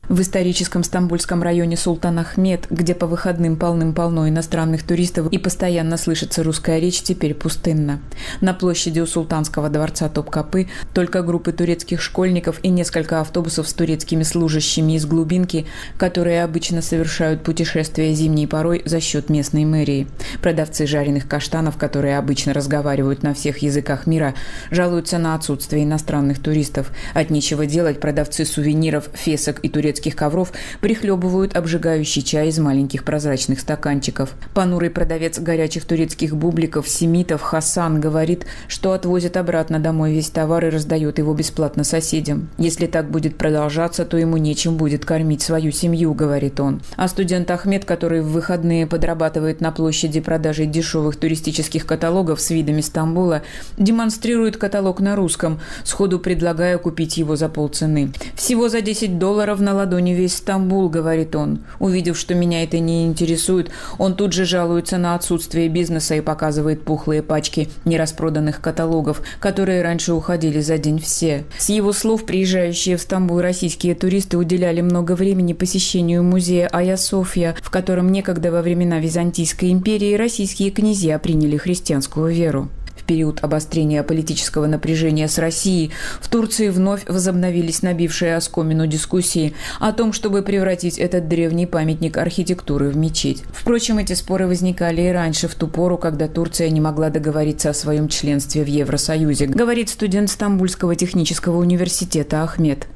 В историческом стамбульском районе Султан-Ахмед, где по выходным полным-полно иностранных туристов и постоянно слышится русская речь, теперь пустынно. На площади у Султанского дворца Топкапы только группы турецких школьников и несколько автобусов с турецкими служащими из глубинки, которые обычно совершают путешествия зимней порой за счет местной мэрии. Продавцы жареных каштанов, которые обычно разговаривают на всех языках мира, жалуются на отсутствие иностранных туристов. От нечего делать продавцы сувениров, фесок и турецких ковров прихлебывают обжигающий чай из маленьких прозрачных стаканчиков. Понурый продавец горячих турецких бубликов, семитов Хасан говорит, что отвозит обратно домой весь товар и раздает его бесплатно соседям. Если так будет продолжаться, то ему нечем будет кормить свою семью, говорит он. А студент Ахмед, который в выходные подрабатывает на площади продажей дешевых туристических каталогов с видами Стамбула, демонстрирует каталог на русском, сходу предлагая купить его за полцены. Всего за десять долларов на ладони весь Стамбул, говорит он. Увидев, что меня это не интересует, он тут же жалуется на отсутствие бизнеса и показывает пухлые пачки нераспроданных каталогов, которые раньше уходили за день все. С его слов, приезжающие в Стамбул российские туристы уделяли много времени посещению музея Айя Софья, в котором некогда во времена Византийской империи российские князья приняли христианскую веру. В период обострения политического напряжения с Россией в Турции вновь возобновились набившие оскомину дискуссии о том, чтобы превратить этот древний памятник архитектуры в мечеть. Впрочем, эти споры возникали и раньше, в ту пору, когда Турция не могла договориться о своем членстве в Евросоюзе, говорит студент Стамбульского технического университета Ахмед.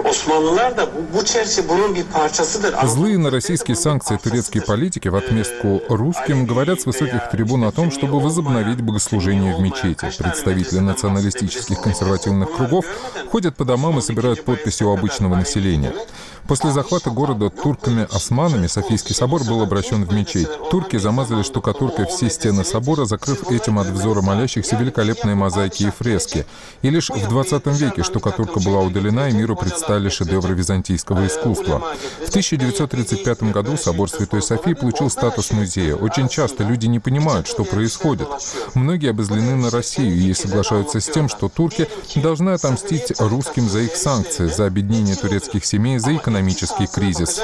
Злые на российские санкции турецкие политики в отместку русским говорят с высоких трибун о том, чтобы возобновить богослужение в мечети. Представители националистических консервативных кругов ходят по домам и собирают подписи у обычного населения. После захвата города турками-османами Софийский собор был обращен в мечеть. Турки замазали штукатуркой все стены собора, закрыв этим от взора молящихся великолепные мозаики и фрески. И лишь в двадцатом веке штукатурка была удалена, и миру предстали шедевры византийского искусства. В тысяча девятьсот тридцать пятом году собор Святой Софии получил статус музея. Очень часто люди не понимают, что происходит. Многие обозлены на Россию и соглашаются с тем, что турки должны отомстить русским за их санкции, за объединение турецких семей, за экономический кризис.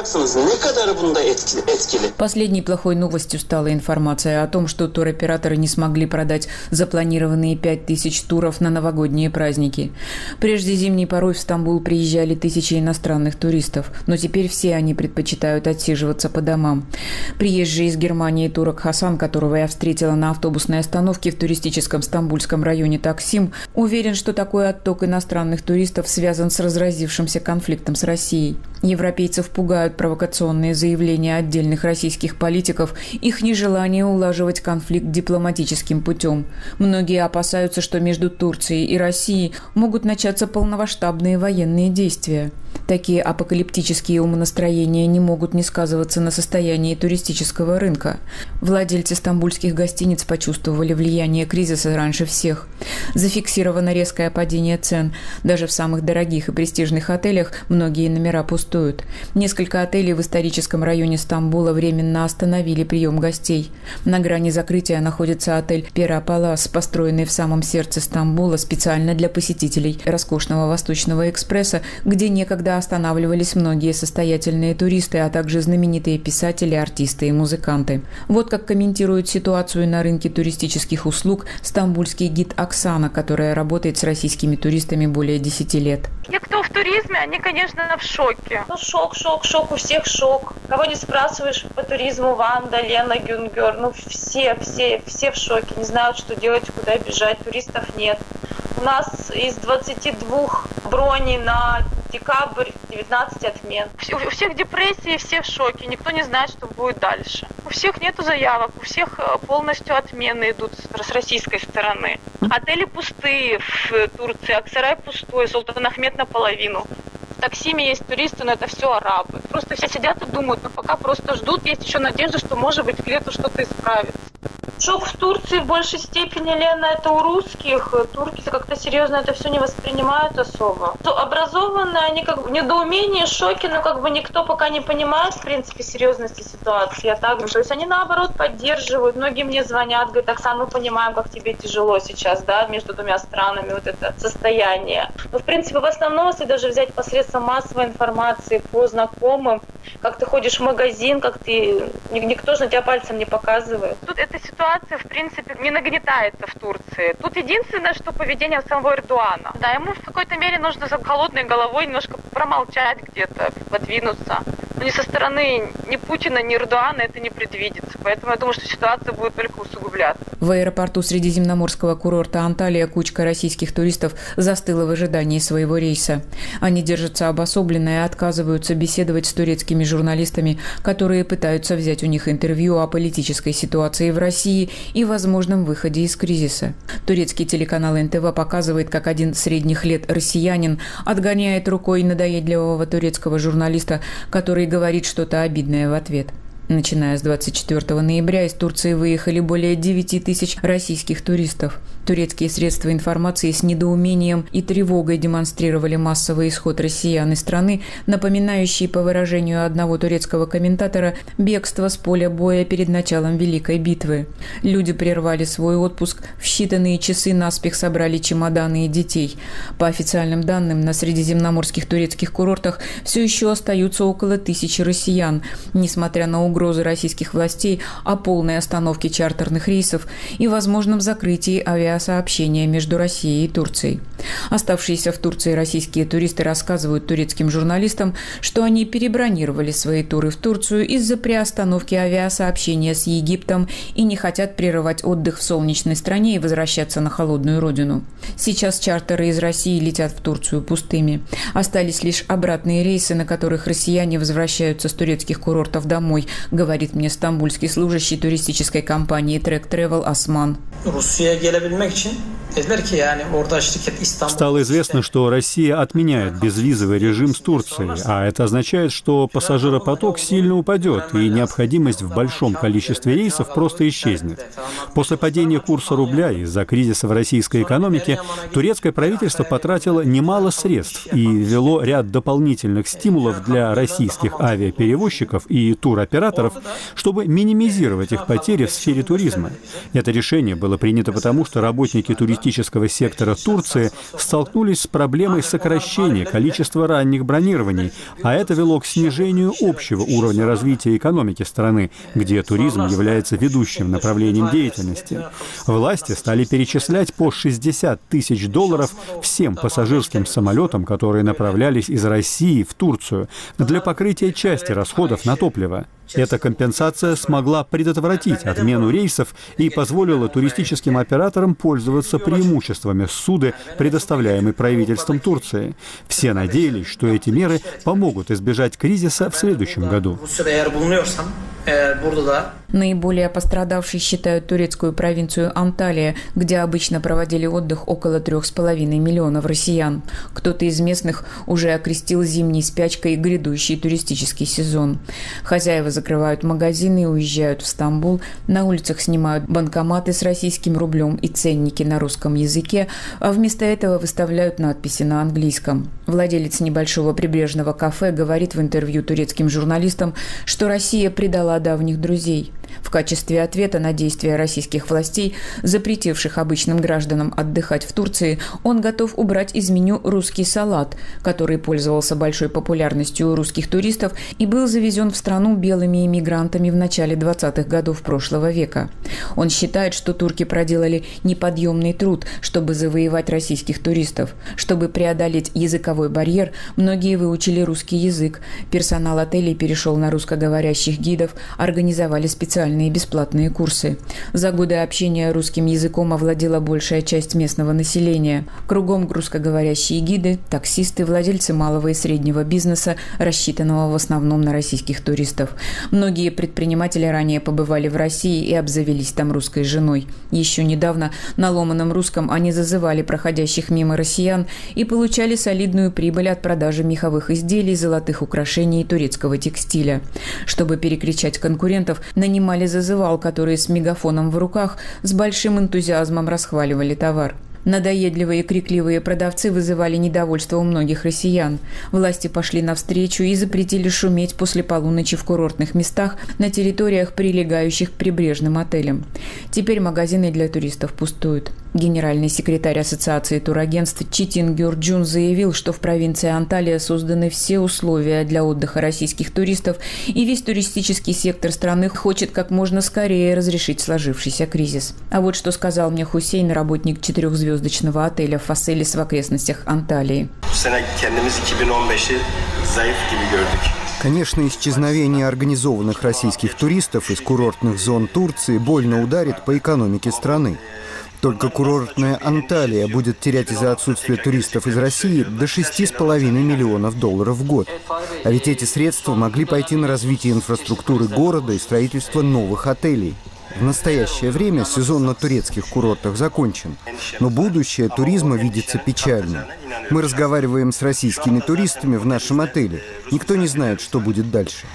Последней плохой новостью стала информация о том, что туроператоры не смогли продать запланированные пять тысяч туров на новогодние праздники. Прежде зимней порой в Стамбул приезжали тысячи иностранных туристов, но теперь все они предпочитают отсиживаться по домам. Приезжий из Германии турок Хасан, которого я встретила на автобусной остановке в туристическом стамбульском районе Таксим, уверен, что такой отток иностранных туристов связан с разразившимся конфликтом с Россией. Европейцев пугают провокационные заявления отдельных российских политиков, их нежелание улаживать конфликт дипломатическим путем. Многие опасаются, что между Турцией и Россией могут начаться полномасштабные военные действия. Такие апокалиптические умонастроения не могут не сказываться на состоянии туристического рынка. Владельцы стамбульских гостиниц почувствовали влияние кризиса раньше всех. Зафиксировано резкое падение цен. Даже в самых дорогих и престижных отелях многие номера пустуют. Несколько отелей в историческом районе Стамбула временно остановили прием гостей. На грани закрытия находится отель «Пера Палас», построенный в самом сердце Стамбула специально для посетителей роскошного Восточного экспресса, где некогда останавливались многие состоятельные туристы, а также знаменитые писатели, артисты и музыканты. Вот как комментирует ситуацию на рынке туристических услуг стамбульский гид Оксана, которая работает с российскими туристами более десяти лет. Те, кто в туризме, они, конечно, в шоке. Ну, шок, шок, шок, у всех шок. Кого не спрашиваешь по туризму, Ванда, Лена, Гюнгер, ну все, все, все в шоке, не знают, что делать, куда бежать, туристов нет. У нас из двадцати двух броней на декабрь девятнадцать отмен. У всех депрессии, все в шоке, никто не знает, что будет дальше. У всех нету заявок, у всех полностью отмены идут с российской стороны. Отели пустые в Турции, Аксарай пустой, Султан-Ахмед наполовину. В Таксиме есть туристы, но это все арабы. Просто все сидят и думают, но пока просто ждут, есть еще надежда, что может быть где-то что-то исправится. Шок в Турции в большей степени, Лена, это у русских. Турки как-то серьезно это все не воспринимают особо. Образованные, они как бы в недоумении, шоке, но как бы никто пока не понимает, в принципе, серьезности ситуации. Я так, то есть они наоборот поддерживают. Многие мне звонят, говорят: Оксана, мы понимаем, как тебе тяжело сейчас, да, между двумя странами вот это состояние. Но, в принципе, в основном, если даже взять посредством массовой информации по знакомым, как ты ходишь в магазин, как ты, никто же на тебя пальцем не показывает. Тут эта ситуация, в принципе, не нагнетается в Турции. Тут единственное, что поведение самого Эрдогана. Да, ему в какой-то мере нужно за холодной головой немножко промолчать где-то, подвинуться. Но ни со стороны ни Путина, ни Эрдогана это не предвидится. Поэтому я думаю, что ситуация будет только усугубляться. В аэропорту средиземноморского курорта Анталия кучка российских туристов застыла в ожидании своего рейса. Они держатся обособленно и отказываются беседовать с турецкими журналистами, которые пытаются взять у них интервью о политической ситуации в России и возможном выходе из кризиса. Турецкий телеканал эн тэ вэ показывает, как один средних лет россиянин отгоняет рукой надоедливого турецкого журналиста, который говорит что-то обидное в ответ. Начиная с двадцать четвёртого ноября из Турции выехали более девяти тысяч российских туристов. Турецкие средства информации с недоумением и тревогой демонстрировали массовый исход россиян из страны, напоминающий, по выражению одного турецкого комментатора, бегство с поля боя перед началом Великой битвы. Люди прервали свой отпуск, в считанные часы наспех собрали чемоданы и детей. По официальным данным, на средиземноморских турецких курортах все еще остаются около тысячи россиян, несмотря на угрозы российских властей о полной остановке чартерных рейсов и возможном закрытии авиасообщения между Россией и Турцией. Оставшиеся в Турции российские туристы рассказывают турецким журналистам, что они перебронировали свои туры в Турцию из-за приостановки авиасообщения с Египтом и не хотят прерывать отдых в солнечной стране и возвращаться на холодную родину. Сейчас чартеры из России летят в Турцию пустыми. Остались лишь обратные рейсы, на которых россияне возвращаются с турецких курортов домой, говорит мне стамбульский служащий туристической компании Trek Travel Осман. Стало известно, что Россия отменяет безвизовый режим с Турцией, а это означает, что пассажиропоток сильно упадет, и необходимость в большом количестве рейсов просто исчезнет. После падения курса рубля из-за кризиса в российской экономике турецкое правительство потратило немало средств и ввело ряд дополнительных стимулов для российских авиаперевозчиков и туроператоров, чтобы минимизировать их потери в сфере туризма. Это решение было принято потому, что работники туристического сектора Турции столкнулись с проблемой сокращения количества ранних бронирований, а это вело к снижению общего уровня развития экономики страны, где туризм является ведущим направлением деятельности. Власти стали перечислять по шестьдесят тысяч долларов всем пассажирским самолетам, которые направлялись из России в Турцию, для покрытия части расходов на топливо. Эта компенсация смогла предотвратить отмену рейсов и позволила туристическим операторам пользоваться преимуществами ссуды, предоставляемой правительством Турции. Все надеялись, что эти меры помогут избежать кризиса в следующем году. Наиболее пострадавшей считают турецкую провинцию Анталия, где обычно проводили отдых около трех с половиной миллионов россиян. Кто-то из местных уже окрестил зимней спячкой грядущий туристический сезон. Хозяева закрывают магазины и уезжают в Стамбул. На улицах снимают банкоматы с российским рублем и ценники на русском языке, а вместо этого выставляют надписи на английском. Владелец небольшого прибрежного кафе говорит в интервью турецким журналистам, что Россия предала давних друзей. В качестве ответа на действия российских властей, запретивших обычным гражданам отдыхать в Турции, он готов убрать из меню русский салат, который пользовался большой популярностью у русских туристов и был завезен в страну белыми иммигрантами в начале двадцатых годов прошлого века. Он считает, что турки проделали неподъемный труд, чтобы завоевать российских туристов. Чтобы преодолеть языковой барьер, многие выучили русский язык. Персонал отелей перешел на русскоговорящих гидов, организовали специальные бесплатные курсы. За годы общения русским языком овладела большая часть местного населения. Кругом русскоговорящие гиды, таксисты, владельцы малого и среднего бизнеса, рассчитанного в основном на российских туристов. Многие предприниматели ранее побывали в России и обзавелись там русской женой. Еще недавно на ломаном русском они зазывали проходящих мимо россиян и получали солидную прибыль от продажи меховых изделий, золотых украшений и турецкого текстиля. Чтобы перекричать конкурентов, нанимали снимали зазывал, которые с мегафоном в руках с большим энтузиазмом расхваливали товар. Надоедливые и крикливые продавцы вызывали недовольство у многих россиян. Власти пошли навстречу и запретили шуметь после полуночи в курортных местах на территориях, прилегающих к прибрежным отелям. Теперь магазины для туристов пустуют. Генеральный секретарь Ассоциации турагентств Читин Гюрджун заявил, что в провинции Анталия созданы все условия для отдыха российских туристов, и весь туристический сектор страны хочет как можно скорее разрешить сложившийся кризис. А вот что сказал мне Хусейн, работник четырехзвездочного отеля «Фаселис» в окрестностях Анталии. Конечно, исчезновение организованных российских туристов из курортных зон Турции больно ударит по экономике страны. Только курортная Анталия будет терять из-за отсутствия туристов из России до шести с половиной миллионов долларов в год. А ведь эти средства могли пойти на развитие инфраструктуры города и строительство новых отелей. В настоящее время сезон на турецких курортах закончен, но будущее туризма видится печальным. Мы разговариваем с российскими туристами в нашем отеле. Никто не знает, что будет дальше.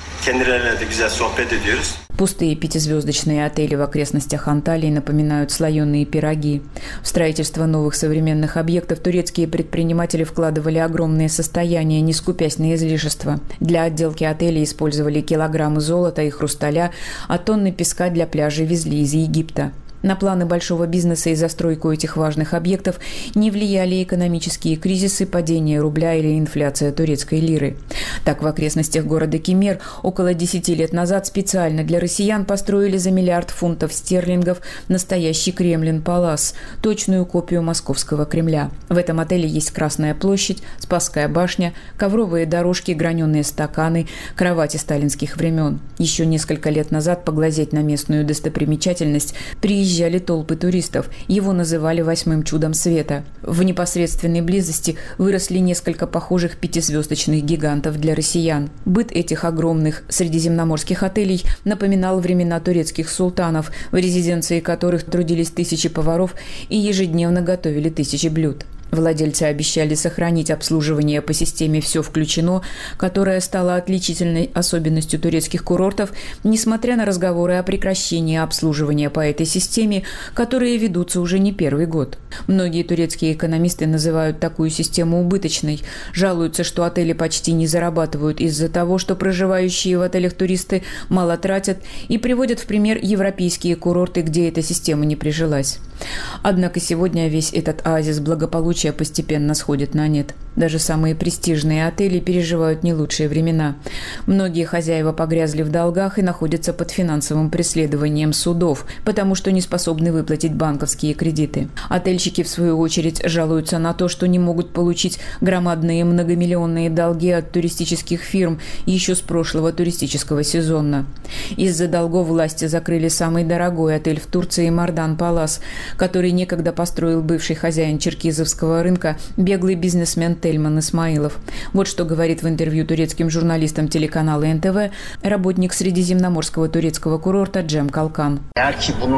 Пустые пятизвездочные отели в окрестностях Анталии напоминают слоеные пироги. В строительство новых современных объектов турецкие предприниматели вкладывали огромные состояния, не скупясь на излишества. Для отделки отелей использовали килограммы золота и хрусталя, а тонны песка для пляжей везли из Египта. На планы большого бизнеса и застройку этих важных объектов не влияли экономические кризисы, падение рубля или инфляция турецкой лиры. Так, в окрестностях города Кемер около десяти лет назад специально для россиян построили за миллиард фунтов стерлингов настоящий Кремлин-Палас, точную копию московского Кремля. В этом отеле есть Красная площадь, Спасская башня, ковровые дорожки, граненые стаканы, кровати сталинских времен. Еще несколько лет назад поглазеть на местную достопримечательность приезжали Приезжали толпы туристов. Его называли «восьмым чудом света». В непосредственной близости выросли несколько похожих пятизвездочных гигантов для россиян. Быт этих огромных средиземноморских отелей напоминал времена турецких султанов, в резиденции которых трудились тысячи поваров и ежедневно готовили тысячи блюд. Владельцы обещали сохранить обслуживание по системе «Все включено», которая стала отличительной особенностью турецких курортов, несмотря на разговоры о прекращении обслуживания по этой системе, которые ведутся уже не первый год. Многие турецкие экономисты называют такую систему убыточной, жалуются, что отели почти не зарабатывают из-за того, что проживающие в отелях туристы мало тратят, и приводят в пример европейские курорты, где эта система не прижилась. Однако сегодня весь этот оазис благополучия постепенно сходит на нет. Даже самые престижные отели переживают не лучшие времена. Многие хозяева погрязли в долгах и находятся под финансовым преследованием судов, потому что не способны выплатить банковские кредиты. Отельщики, в свою очередь, жалуются на то, что не могут получить громадные многомиллионные долги от туристических фирм еще с прошлого туристического сезона. Из-за долгов власти закрыли самый дорогой отель в Турции «Мардан Палас», который некогда построил бывший хозяин черкизовского рынка, беглый бизнесмен Тельман Исмаилов. Вот что говорит в интервью турецким журналистам телеканала эн тэ вэ работник средиземноморского турецкого курорта Джем Калкан. На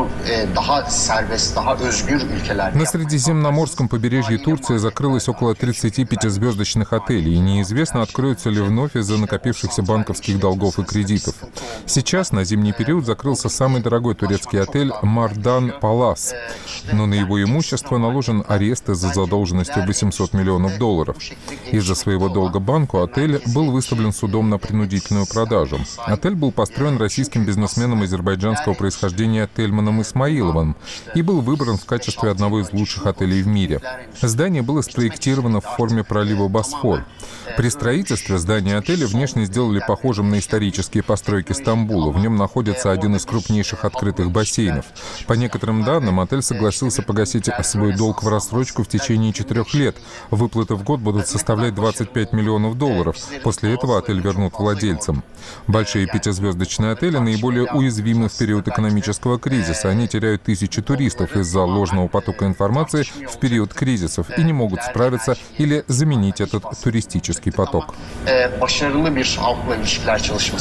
средиземноморском побережье Турции закрылось около тридцати пятизвездочных отелей, и неизвестно, откроются ли вновь из-за накопившихся банковских долгов и кредитов. Сейчас на зимний период закрылся самый дорогой турецкий отель «Мардан Палас», но на его имущество наложен арест из-за задолженности восемьсот миллионов долларов. Из-за своего долга банку отель был выставлен судом на принудительную продажу. Отель был построен российским бизнесменом азербайджанского происхождения Тельманом Исмаиловым и был выбран в качестве одного из лучших отелей в мире. Здание было спроектировано в форме пролива Босфор. При строительстве здания отеля внешне сделали похожим на исторические постройки Стамбула. В нем находится один из крупнейших открытых бассейнов. По некоторым данным, отель согласился погасить свой долг в рассрочку в течение четырех лет. Выплаты в год будут составлять двадцать пять миллионов долларов. После этого отель вернут владельцам. Большие пятизвездочные отели наиболее уязвимы в период экономического кризиса. Они теряют тысячи туристов из-за ложного потока информации в период кризисов и не могут справиться или заменить этот туристический поток.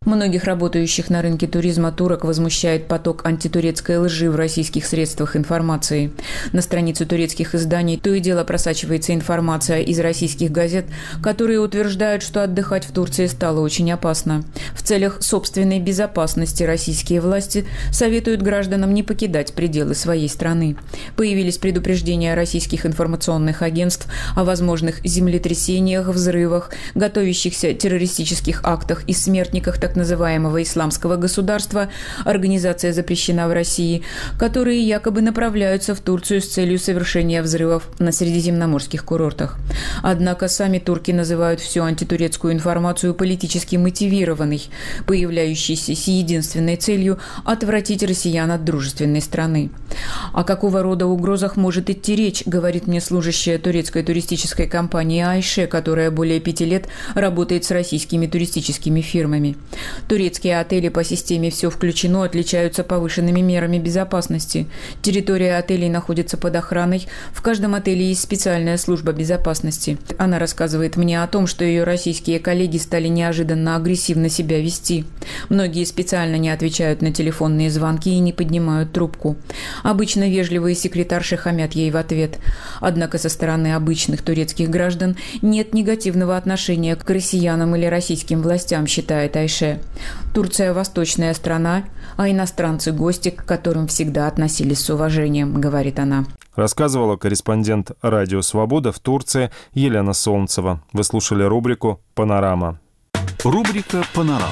Многих работающих на рынке туризма турок возмущает поток антитурецкой лжи в российских средствах информации. На страницу турецких изданий то и дело просачивается информация из российских газет, которые утверждают, что отдыхать в Турции стало очень опасно. В целях собственной безопасности российские власти советуют гражданам не покидать пределы своей страны. Появились предупреждения российских информационных агентств о возможных землетрясениях, взрывах, готовящихся террористических актах и смертниках так называемого исламского государства, организация запрещена в России, которые якобы направляются в Турцию с целью совершения взрывов на средиземноморских курортах. Однако сами турки называют всю антитурецкую информацию политически мотивированной, появляющейся с единственной целью отвратить россиян от дружественной страны. О какого рода угрозах может идти речь, говорит мне служащая турецкой туристической компании Айше, которая более пяти лет работает с российскими туристическими фирмами. Турецкие отели по системе «Все включено» отличаются повышенными мерами безопасности. Территория отелей находится под охраной. В каждом отеле есть специальная служба безопасности. Она рассказывает мне о том, что ее российские коллеги стали неожиданно агрессивно себя вести. Многие специально не отвечают на телефонные звонки и не поднимают трубку. Обычно вежливые секретарши хамят ей в ответ. Однако со стороны обычных турецких граждан нет негативного отношения к россиянам или российским властям, считает Айше. Турция – восточная страна, а иностранцы – гости, к которым всегда относились с уважением, говорит она. Рассказывала корреспондент «Радио Свобода» в Турции Елена Солнцева. Вы слушали рубрику «Панорама». Рубрика «Панорама».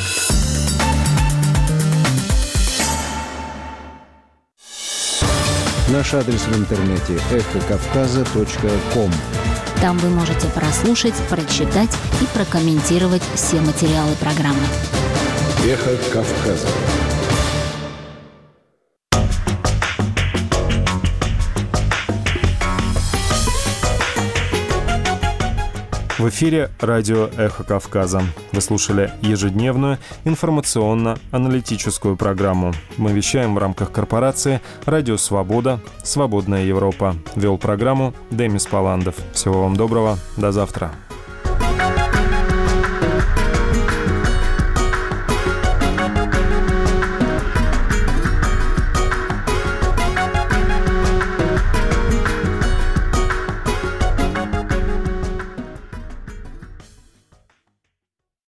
Наш адрес в интернете – эхо кавказа точка ком. Там вы можете прослушать, прочитать и прокомментировать все материалы программы. Эхо Кавказа. В эфире радио «Эхо Кавказа». Вы слушали ежедневную информационно-аналитическую программу. Мы вещаем в рамках корпорации «Радио Свобода. Свободная Европа». Вел программу Демис Паландов. Всего вам доброго. До завтра.